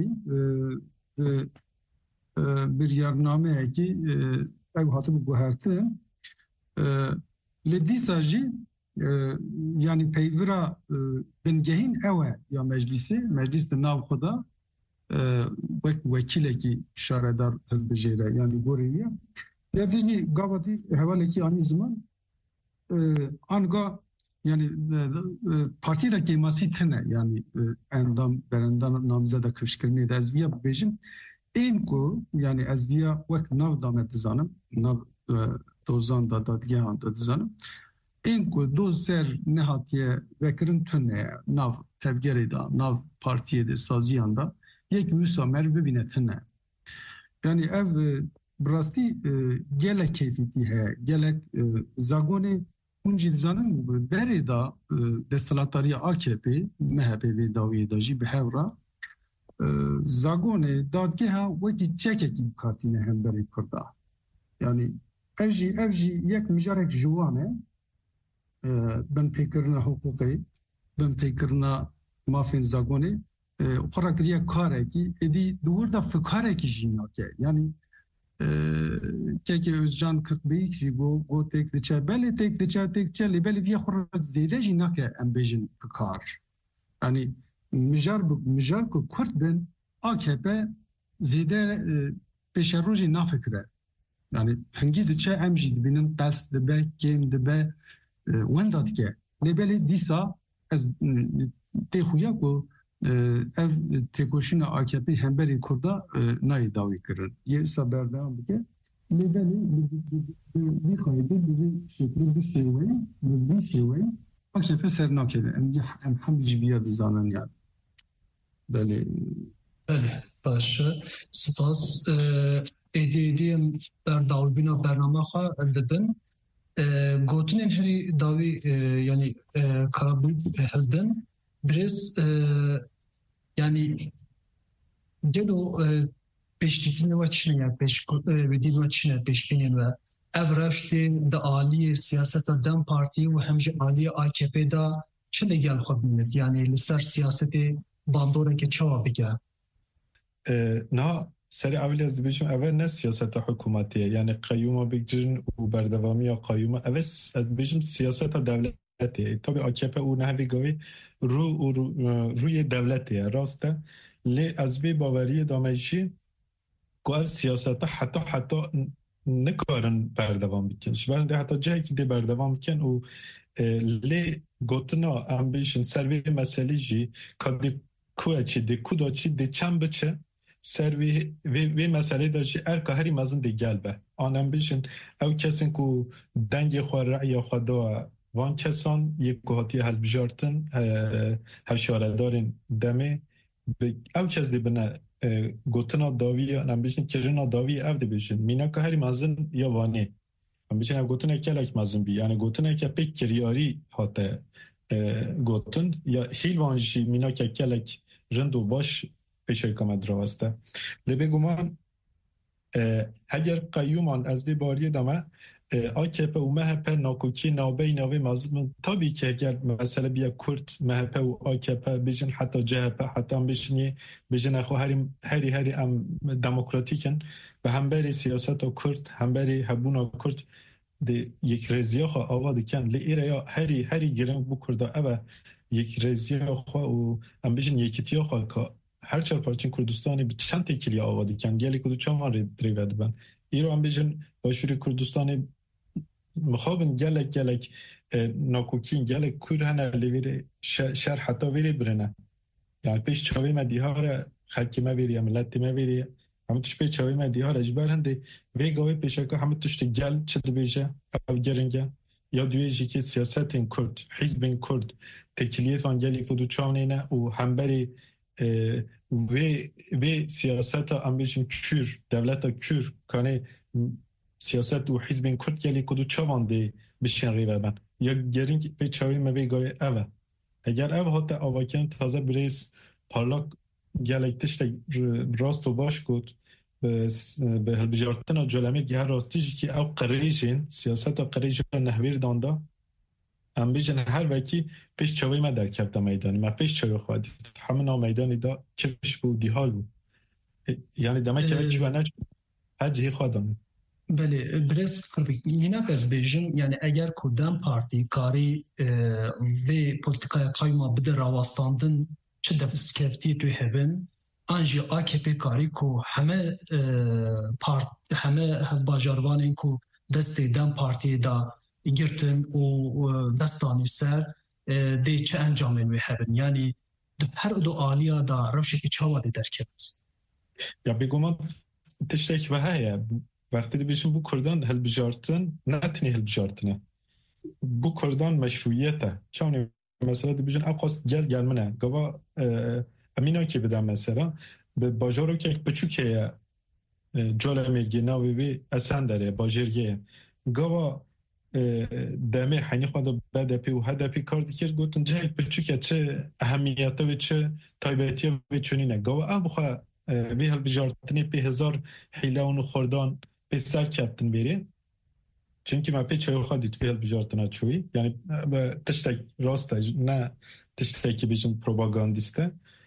bir yarnameyekî ew hatibû guhertin li dîsa jî yani peyvira bingehîn ew e ya meclisê meclis di nav xwe da wek wekîlekî şaredar hilbijêre yani gorê wî ya dijî gava dî hevalekî anî ziman anga yani partiyedeki masî tune yani endam berendam namzeda kışkirnê de ez viya bibêjim ên ku yani ez viya wek nav da me dizanim nav dozan da dadgehan da dizanim ên ku doz ser nehatiye vekirin tune nav tevgerê da nav partiyê de saziyan da yek wisa mer bibîne tune yani ev birastî gelek keyfîtî heye gelek zagonê hûn jî dizanin berê da desthilatariya A K P M H P vê dawiyê da jî bi hev re zagonê dadgeha wekî çekekî bikatîne hemberê Kurda yani ev jî ev jî yek mijarek ji wan e bin pêkirina hukukê bin pêkirina mafên zagonê xwe re kiriye karekî êdî di wir de fikarekî jî nake yani Keke Özcan Kırkbeyik jî got got têk diçe belê têk diçe têk diçe lê belê viya xwe zêde jî nake em bêjin fikar yani mijar mijar ku Kurd bin A K P زیده پیش روزی نفکره yani hangi de çe em jî dibînin qels dibe kêm dibe wendat ke lêbelê dîsa ez tê xuya ku ev têkoşîna A K P hemberî Kurda nayê dawî kirin yê îsa berdewam bike lêbelê vî xayîdê bi vî şeklî bi şêweyê bi vî şêweyê A K P ser nakeve em em hem jî vîya dizanin yani belê belê baş spas ادیدیم در داوینا برنامه خواه دبن گوتنین هری داوی یعنی کارابود هلدن برس یعنی گلو پیشتیتین و چنه یا پیش بدین و چنه پیش بینین و اورشتی دا عالی سیاست دم پارتی و همجه عالی آی کی پی دا چه لگل خوب بینید یعنی لسر سیاست باندوره که چوا بگه نه سری اولی از دبیشم اول نه سیاست حکومتیه یعنی قیوم بگیرن و بردوامی یا قیوم اول از دبیشم سیاست دولتیه طبعا آکیپه او نه بگوی رو, رو روی دولتیه راسته لی از بی باوری دامجی که سیاست حتی حتی نکارن بردوام بکن شبرنده حتی جایی که دی بردوام بکن و لی گوتنا ام بیشن سروی مسئله جی که دی کوه چی دی کودا چی دی چند بچه سر وی وی مسئله داشتی ارکا هری مازن دی گل به آنم بیشن او کسین که دنگ خواه رعی خدا وان کسان یک گوهاتی هل بجارتن هر شاره دارین دمه او کس دی بنا گوتنا داوی آنم بیشن کرنا داوی او دی بیشن مینا که هری مازن یا وانه هم بیشن او گوتنا کلک مازن بی یعنی گوتنا که پیک کریاری حتی گوتن یا هیل وانشی مینا که کلک رندو باش پیشای کامد روسته لبه گمان اگر قیومان از بی باری دامه آکیپه و مهپه ناکوکی نابه ناوی مازم تابی که اگر مثلا بیا کرد مهپه و آکیپه بیشن حتی جهپه حتی هم بیشنی بیشن اخو هری هری هری ام دموکراتیکن و هم بری سیاست و کرد هم بری هبون و کرد دی یک رزیا خواه آواده کن لی ایره یا هری هری گرنگ بو کرده اوه یک رزیا خواه و هم بیشن یکیتیا خواه که هر چهار پارچین کردستانی به چند تکیلی آوادی کن گلی کدو چهار دریوه دبن ایرو هم بیشن باشوری کردستانی مخابن گلک گلک ناکوکین گلک کور هنه لیویره شهر حتی ویره برنه یعنی پیش چاوی مدیها را خلکی ما ویره ملتی ما ویره همه توش پیش چاوی مدیها را اجبار هنده وی گاوی پیشه که همه توش گل چه دو بیشه او گرنگه یا دویجی که سیاست این کرد حزب این کرد تکیلیت وان گلی کدو چاونینه و همبری ve ve siyaseta ambijin kür devleta kür kane siyaset u hizbin Kürt geli kudu çavande bişin rive ben ya gerin pe çavi me ve goy eve eğer ev hatta avakin taze bireys parlak gelektiş de rast u baş gut به هالبجارتنا جلمه که هر راستیجی که او قریجین سیاست او قریجین نحویر دانده ام بیجن هر وکی پیش چاوی ما در کرده میدانی ما پیش چاوی خواهدی همه میدانی دا چش بود دیحال بود یعنی دمه که وکی و نج هجی خواهدانه بله برس کربی یینک از بیجن یعنی اگر کدام پارتی کاری به پولیتیکای قایما بده راوستاندن چه دفسکفتی توی هبن آنجی آکیپی کاری کو همه پارت همه باجاروانین کو دستی دم پارتی دا گرتن و دستانی سر دی چه انجام می هبن یعنی هر دو آلیا دا روشی که چاواده در کرد یا بگومان تشتک و هیا وقتی دی بیشن بو کردان هل بجارتن نتنی هل بجارتنه بو کردان مشروعیته چونی مثلا دی بیشن اقاس گل گل منه گوا امینا که بدم مثلا به باجارو که بچوکه جاله میگی ناوی بی اسان داره باجرگه گوا دمه حنی خواهد بدپی و هدپی کار دیگر گوتن جهک بچوکه چه اهمیته و چه تایبیتیه و چونینه گوا ام خواه وی هل بجارتنی پی هزار حیلون و خوردان پی سر کبتن بیری چونکه ما پی چای خواهد دید وی هل بجارتنه چوی یعنی تشتک راسته نه تشتکی بیشن پروپاگاندیسته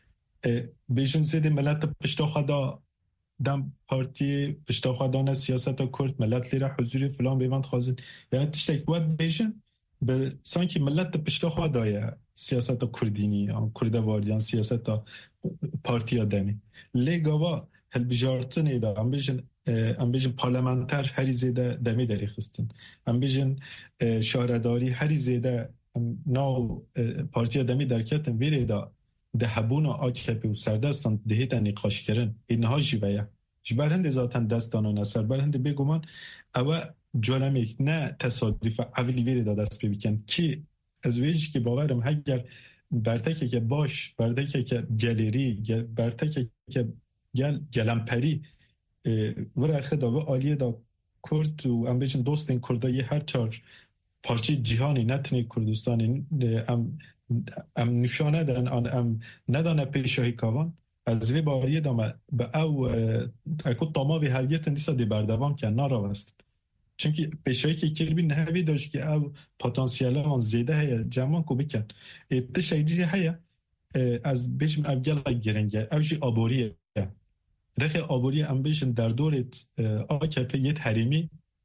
بیشن زیدی ملت پشتا خدا دم پارتی پشتا خدانه سیاست کرد ملت لیره حضوری فلان بیمند خوازید یعنی تشتک باید بیشن به سانکی ملت پشتا خدایه سیاست کردینی کرده واردیان سیاست پارتی آدمی لیگاوا هلبجارتنی دا ام بیجن ام بیجن پارلمانتر هری زیده دمی داری خستن ام بیجن شهرداری هری زیده ناو پارتیا دمی درکتن ویره دا ده هبونا آکپی و سردستان دهیتا نقاش کرن اینها جیبایه جبر هنده ذاتن دستانو نصر بر هنده بگومان اوه جالمیک نه تصادف اولی ویره دا دست ببیکن کی از ویجی که باورم هگر برتکه که باش برتکه که گلری برتکه که گل گلمپری ورا خدا و عالیه دا کرد و ام بیشن دوستین کردایی هر چار پارچه جهانی نتنی کردستانی ام ام نشانه دارن آن ام ندانه پیشاهی کاوان از وی باریه دامه به او اکو تاما به هلیتن دیسا دی بردوان که نارا است چونکه پیشاهی که کربی نهوی داشت که او پتانسیل آن زیده هیا جمان کو بکن ات شایدی هیا از بیشم او گلا گرنگه او جی آبوریه رخی آبوری ام بیشن در دورت آکپی یه حریمی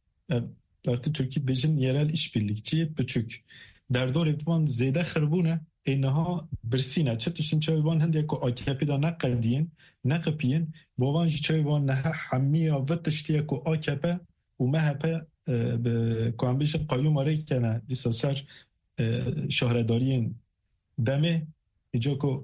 وقتی ترکی بیشن yerel işbirlikçi بچوک در دورت وان زیده خربونه اینها برسینه چه تشتیم چه وان هندی که آکپی دا نقدین نقپین بوان جی چه وان نه حمیه و تشتیه که آکپی و مهپه به کام بیشن قیوم آره کنه دیسا سر شهردارین دمه ایجا که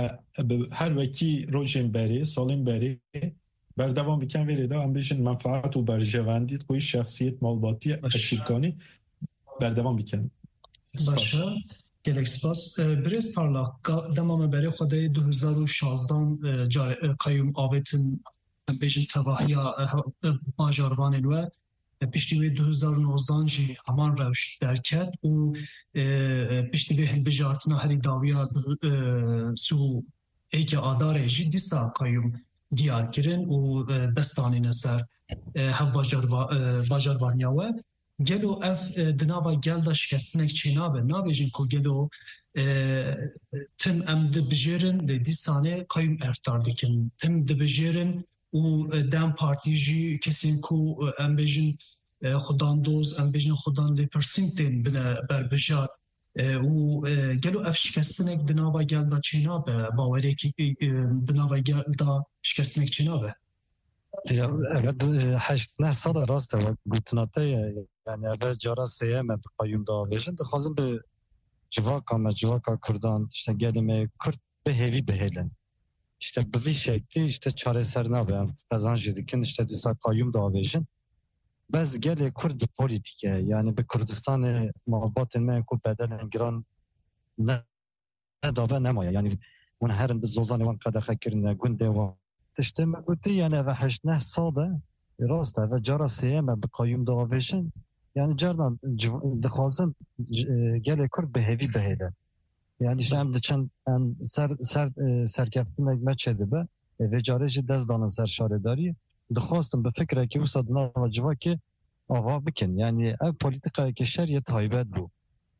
هر وکی روشن بری سالم بری بردوام بکن ویریده هم بیشن منفعت و برجواندید کوی شخصیت مالباتی اشیرکانی بردوام بکن باشه گلک سپاس بریز پارلاک دمام بری خوده دو هزار و شازده قیوم آویتن بیشن تباهی باجاروان و پشتیوی دو هزار و نوزده جی همان روش درکت و پشتیوی هلبجارتنا هری داویا سو ایک آداره جی دیسا قیوم دیار کرن و دستانی نسر هف باجاروانیا و گلو اف دناوا گل دا شکستنک چی نابه نابه جن کو گلو تم ام دبجیرن دیسانه قیوم ارتار دیکن تم دبجیرن و دم پارتی جی کسین کو ام بیجن خودان دوز ام بیجن خودان لی پرسینتین بنا بربجار و گلو اف شکستنک دناوا گل دا چینا به باوری که دناوا گل دا شکستنک چینا به evet هشت نه سال راست و گوتناته yani evet cara seyeme قیوم دا ویژن دخوازم به جواکا ما جواکا کردان işte gelime Kürt به hevi behelen işte bu bir şekli işte çareserine ve kazanç edikin işte disa kayyum da avejin bez gele Kürt politike yani bir Kürdistan'ı muhabbetin men ku bedelen giran ne ne da ne maya yani bunu herin biz zozan van kada hakirine günde var işte mekuti yani ve heşt ne sada rasta ve cara seyeme bir kayyum da avejin yani cardan dixwazin gele Kürt به hevi behelen yani işte hem de çen hem ser ser serkeftin ekmeçedi be ve careci dezdanın ser şaredari dixwastim be fikre ki usadna vacıva ki ava bikin yani ev politika ki şeriye taybet bu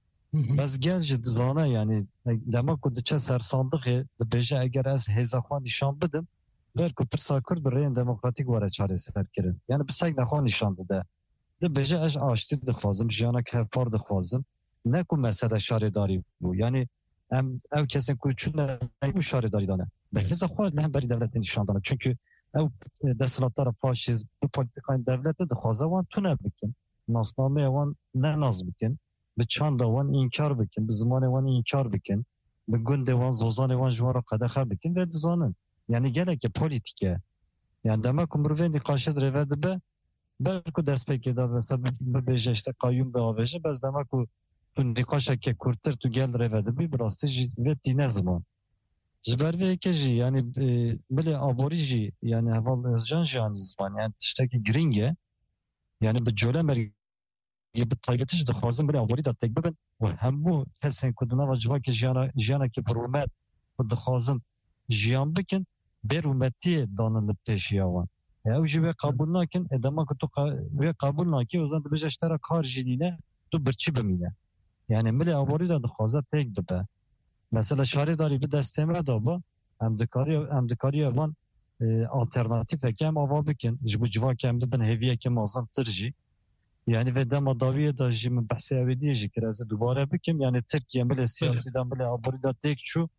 baz gelci dizana yani demek ki diçe ser sandık de beje eğer az hezaxan nişan bidim ver ku pirsa Kürt bir reyin demokratik vara çare ser kirin yani bisek nexan nişandı de de beje eş aştı dixwazim jiyana ke hevpar dixwazim ne ku mesele şaredari bu yani em ev kesin kuçuna bu şaredari dane behza xwar ne beri devletin nişandana çünkü ev deslatlar faşiz bu politikayın devlete de xazavan tune bikin nasname evan ne naz bikin bi çanda wan inkar bikin bi zaman evan inkar bikin bi gund evan zozan evan jwara qadaxa bikin ve dizanın yani gelek politike yani demek ki murven nikaşet revede be belki despeki da mesela bir beje işte kayyum be aveje bez demek ki tu nikaşa ke kurtar tu gel revede bir biraz ve dine zaman jiber ve keji yani böyle aborici yani haval özcan jani zaman yani işte ki gringe yani bu jöle mer gibi taybetiş de xazım böyle abori da tek ben ve hem bu kesin kuduna vacıva ki jana jana ki promet bu da xazım jiyan bikin berumeti danılıp teşiyavan ya jibe kabul nakin edama ki tu ve kabul naki o zaman da bejeştara kar jinine tu birçi bimine yani böyle abori da xaza tek de mesela şaredari bir desteme da bu hem dikari hem dikari van alternatif hem ava bikin bu civa hem de heviye kim azam tırji yani ve dema daviye da jim bahse avediye jikrazı dubara bikim yani Türkiye böyle siyasiden böyle abori da tek şu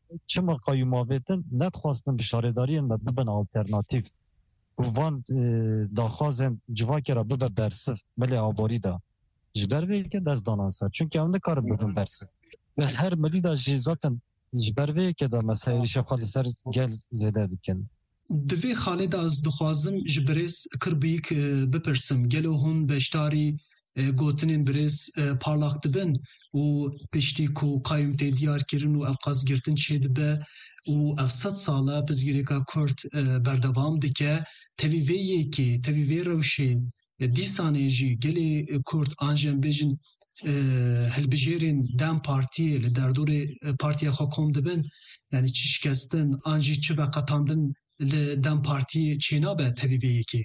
چما قیوماویتن نتخواستن بشارداری ما ببن آلترناتیو وان داخوازن جواکی را ببه برسف بله آواری دا جبر وی که دست دانان سر چون که هم نکار ببن برسف و هر ملی دا جی زاتن جبر وی که دا مسائل شبخال سر گل زیده دیکن دوی خالد از دخوازم جبریس کربیک بپرسم گلو هون بشتاری گوتنین بریس پارلاق دبن و پشتی کو قایم تی دیار کرن و افقاز گرتن شید به و افصد ساله بزگیریکا کرد بردوام دکه تاوی ویه که تاوی وی روشه دیسانه جی گلی کرد آنجام بیجن هلبجیرین دم پارتی لدردور پارتی خاکم دبن یعنی چی شکستن آنجی چی وقتاندن لدم پارتی چینا به تاوی ویه که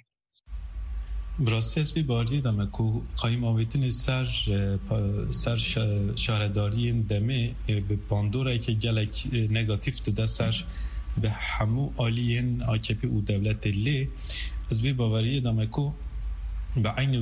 براستی از بی باردی دمه که قایم آویتن سر سر شهرداری دمه به باندوره که گلک نگاتیف ده سر به همو آلیین آکپی و دولت لی از بی باوری دمه که به عین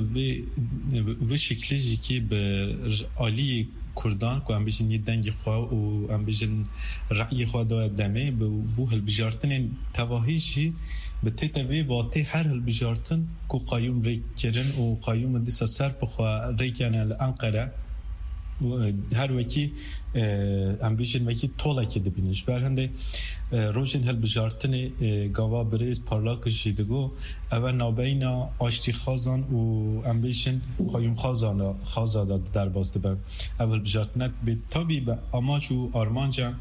و شکلی که به آلی کردان که هم بیشن یه دنگی خواه و هم بیشن رعی خواه داید دمه به بو هلبجارتن تواهیشی به تیتوی واتی هر هلبجارتن که قایوم ری کرن و قایوم دیسا سر بخواه ری کنن الانقره هر وکی امبیشن وکی طوله که دبینش برهنده روشن هلبجارتن گاوا بریز پارلاکشی دگو اول نابینا آشتی خازان و امبیشن قایوم خازان خازادا در باز دبن اول بجارتنت به تابی به آماج و آرمانجا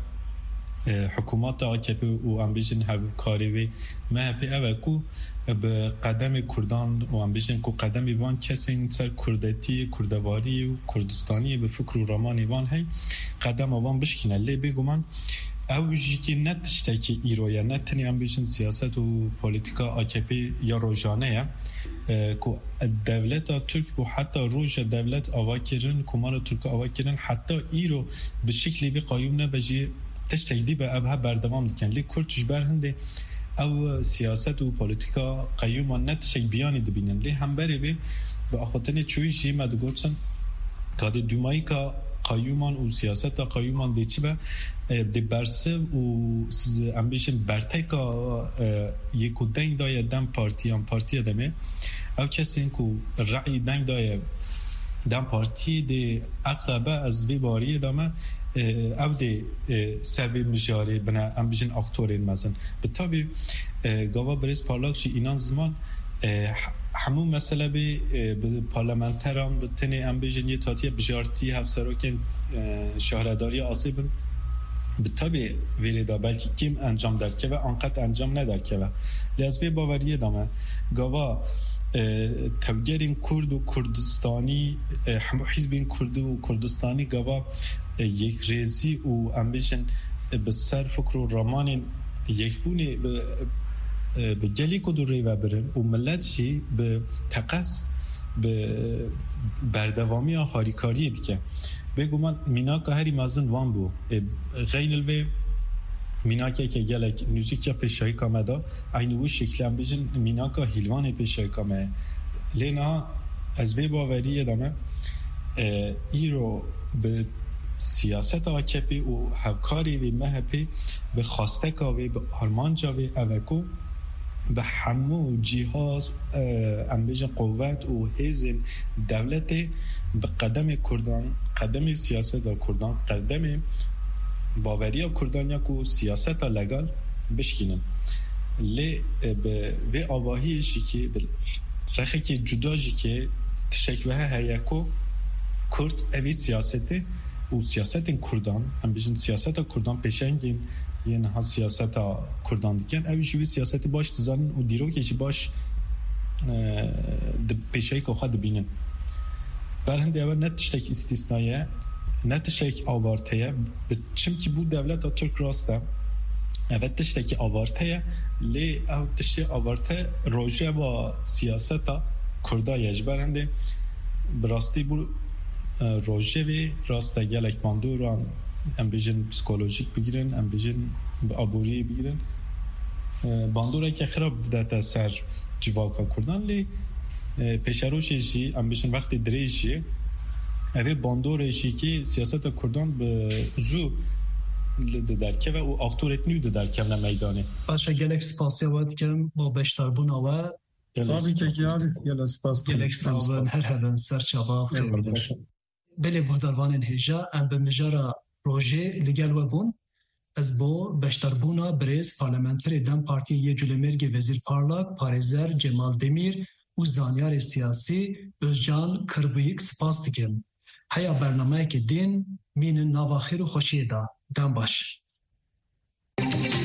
حکومت آکپی و امبیشن هاوکاری وی مهپی اوه کو به قدم کردان و امبیشن کو قدم وان کسین سر کردتی کردواری و کردستانی به فکر و رامانی وان هی قدم وان بشکنه لی بگو من او جی که نتشتکی ایرویا نتنی امبیشن سیاست و پولیتیکا آکپی یا روژانه که دولت ترک و حتی روژ دولت آوا کرن کمال ترک آوا کرن حتی ایرو به شکلی بی قایوم نبجی تشتیدی به ابها بردوام دیکن لی کرچش برهنده او سیاست و پولیتیکا قیومان نتشک بیانی دبینن لی هم بری بی به اخواتن چویشی مدگوتن که ده دومایی که قیومان و سیاست قیومان دی چی به دی برسه و سیز امبیشن برته که یکو دنگ دایه دم پارتی هم پارتی دمه او کسی این که رعی دنگ دایه دم پارتی دی اقلبه از بی باری دامه او دی سوی مجاری بنا ام بیشن اکتورین مزن به طبی گاوا بریز پارلاکشی اینان زمان همون مسئله به پارلمانتران به تنی ام بیشن یه تاتی بجارتی هفسروکن شهرداری آسیبن به طبی ویریدا بلکه کم انجام در که و آنقدر انجام ندر که و لیازبه باوریه دامه گاوا تبگرین کرد و کردستانی همو حزبین کرد و کردستانی گاوا یک ریزی و امبیشن به سر فکر و رامان یک بونی به گلی کدو ریوه برن و ملت شی به تقص به بردوامی آخاریکاری دیگه بگو من میناکا هری مازن وان بو غین الوی میناکا که گلک نوزیکیا پیشایی کامه دا اینو شکل امبیشن میناکا هیلوان پیشایی کامه لینا از وی باوری دامه ای رو به سیاست آکپی و هفکاری و مهپی به خواسته کاوی به آرمان جاوی اوکو به همو جهاز انبیج قوت و حزن دولت به قدم کردان قدم سیاست کردان قدم باوری کردان یا که سیاست لگال بشکنن لی به وی آواهیشی که رخی که جداجی که تشکوه هیکو کرد اوی سیاسته و سیاست کردان هم بیشن سیاست کردان پیشنگین یه نها سیاست کردان دیگن اوی شوی سیاست باش تزانن و دیرو کشی باش پیشایی که خواه دبینن برهنده اول نتشتک استثنائیه نتشتک آوارتیه چم که بود دولت ترک راسته اول تشتک آوارتیه لی او تشتک آوارته روژه با سیاست کردایش برهنده براستی بود روژه وی راسته گلک ماندوران ام بیجن پسیکولوژیک بگیرن ام بیجن آبوری بگیرن باندوره که خراب داده سر جواکا کردن لی پیشروششی ام بیجن وقتی دریشی اوه باندورشی که سیاست کردن به زو درکه و اختورت نیو درکه نه میدانه باشه گلک سپاسیوات کم با بشتر بنا و صابی که یاری گل سپاس گلک سابن هر هرن سر چابا بله گهداروان هجا ام به مجرا روژه لگل و بون از بو بشتربونا بریز پارلمانتری دم پارتی یه جلمرگ وزیر پارلاک پارێزەر جمال دمیر و زانیار سیاسی özcan کربویک سپاس دکم هیا برنامه که دین مین نواخیر و خوشی دا دم باش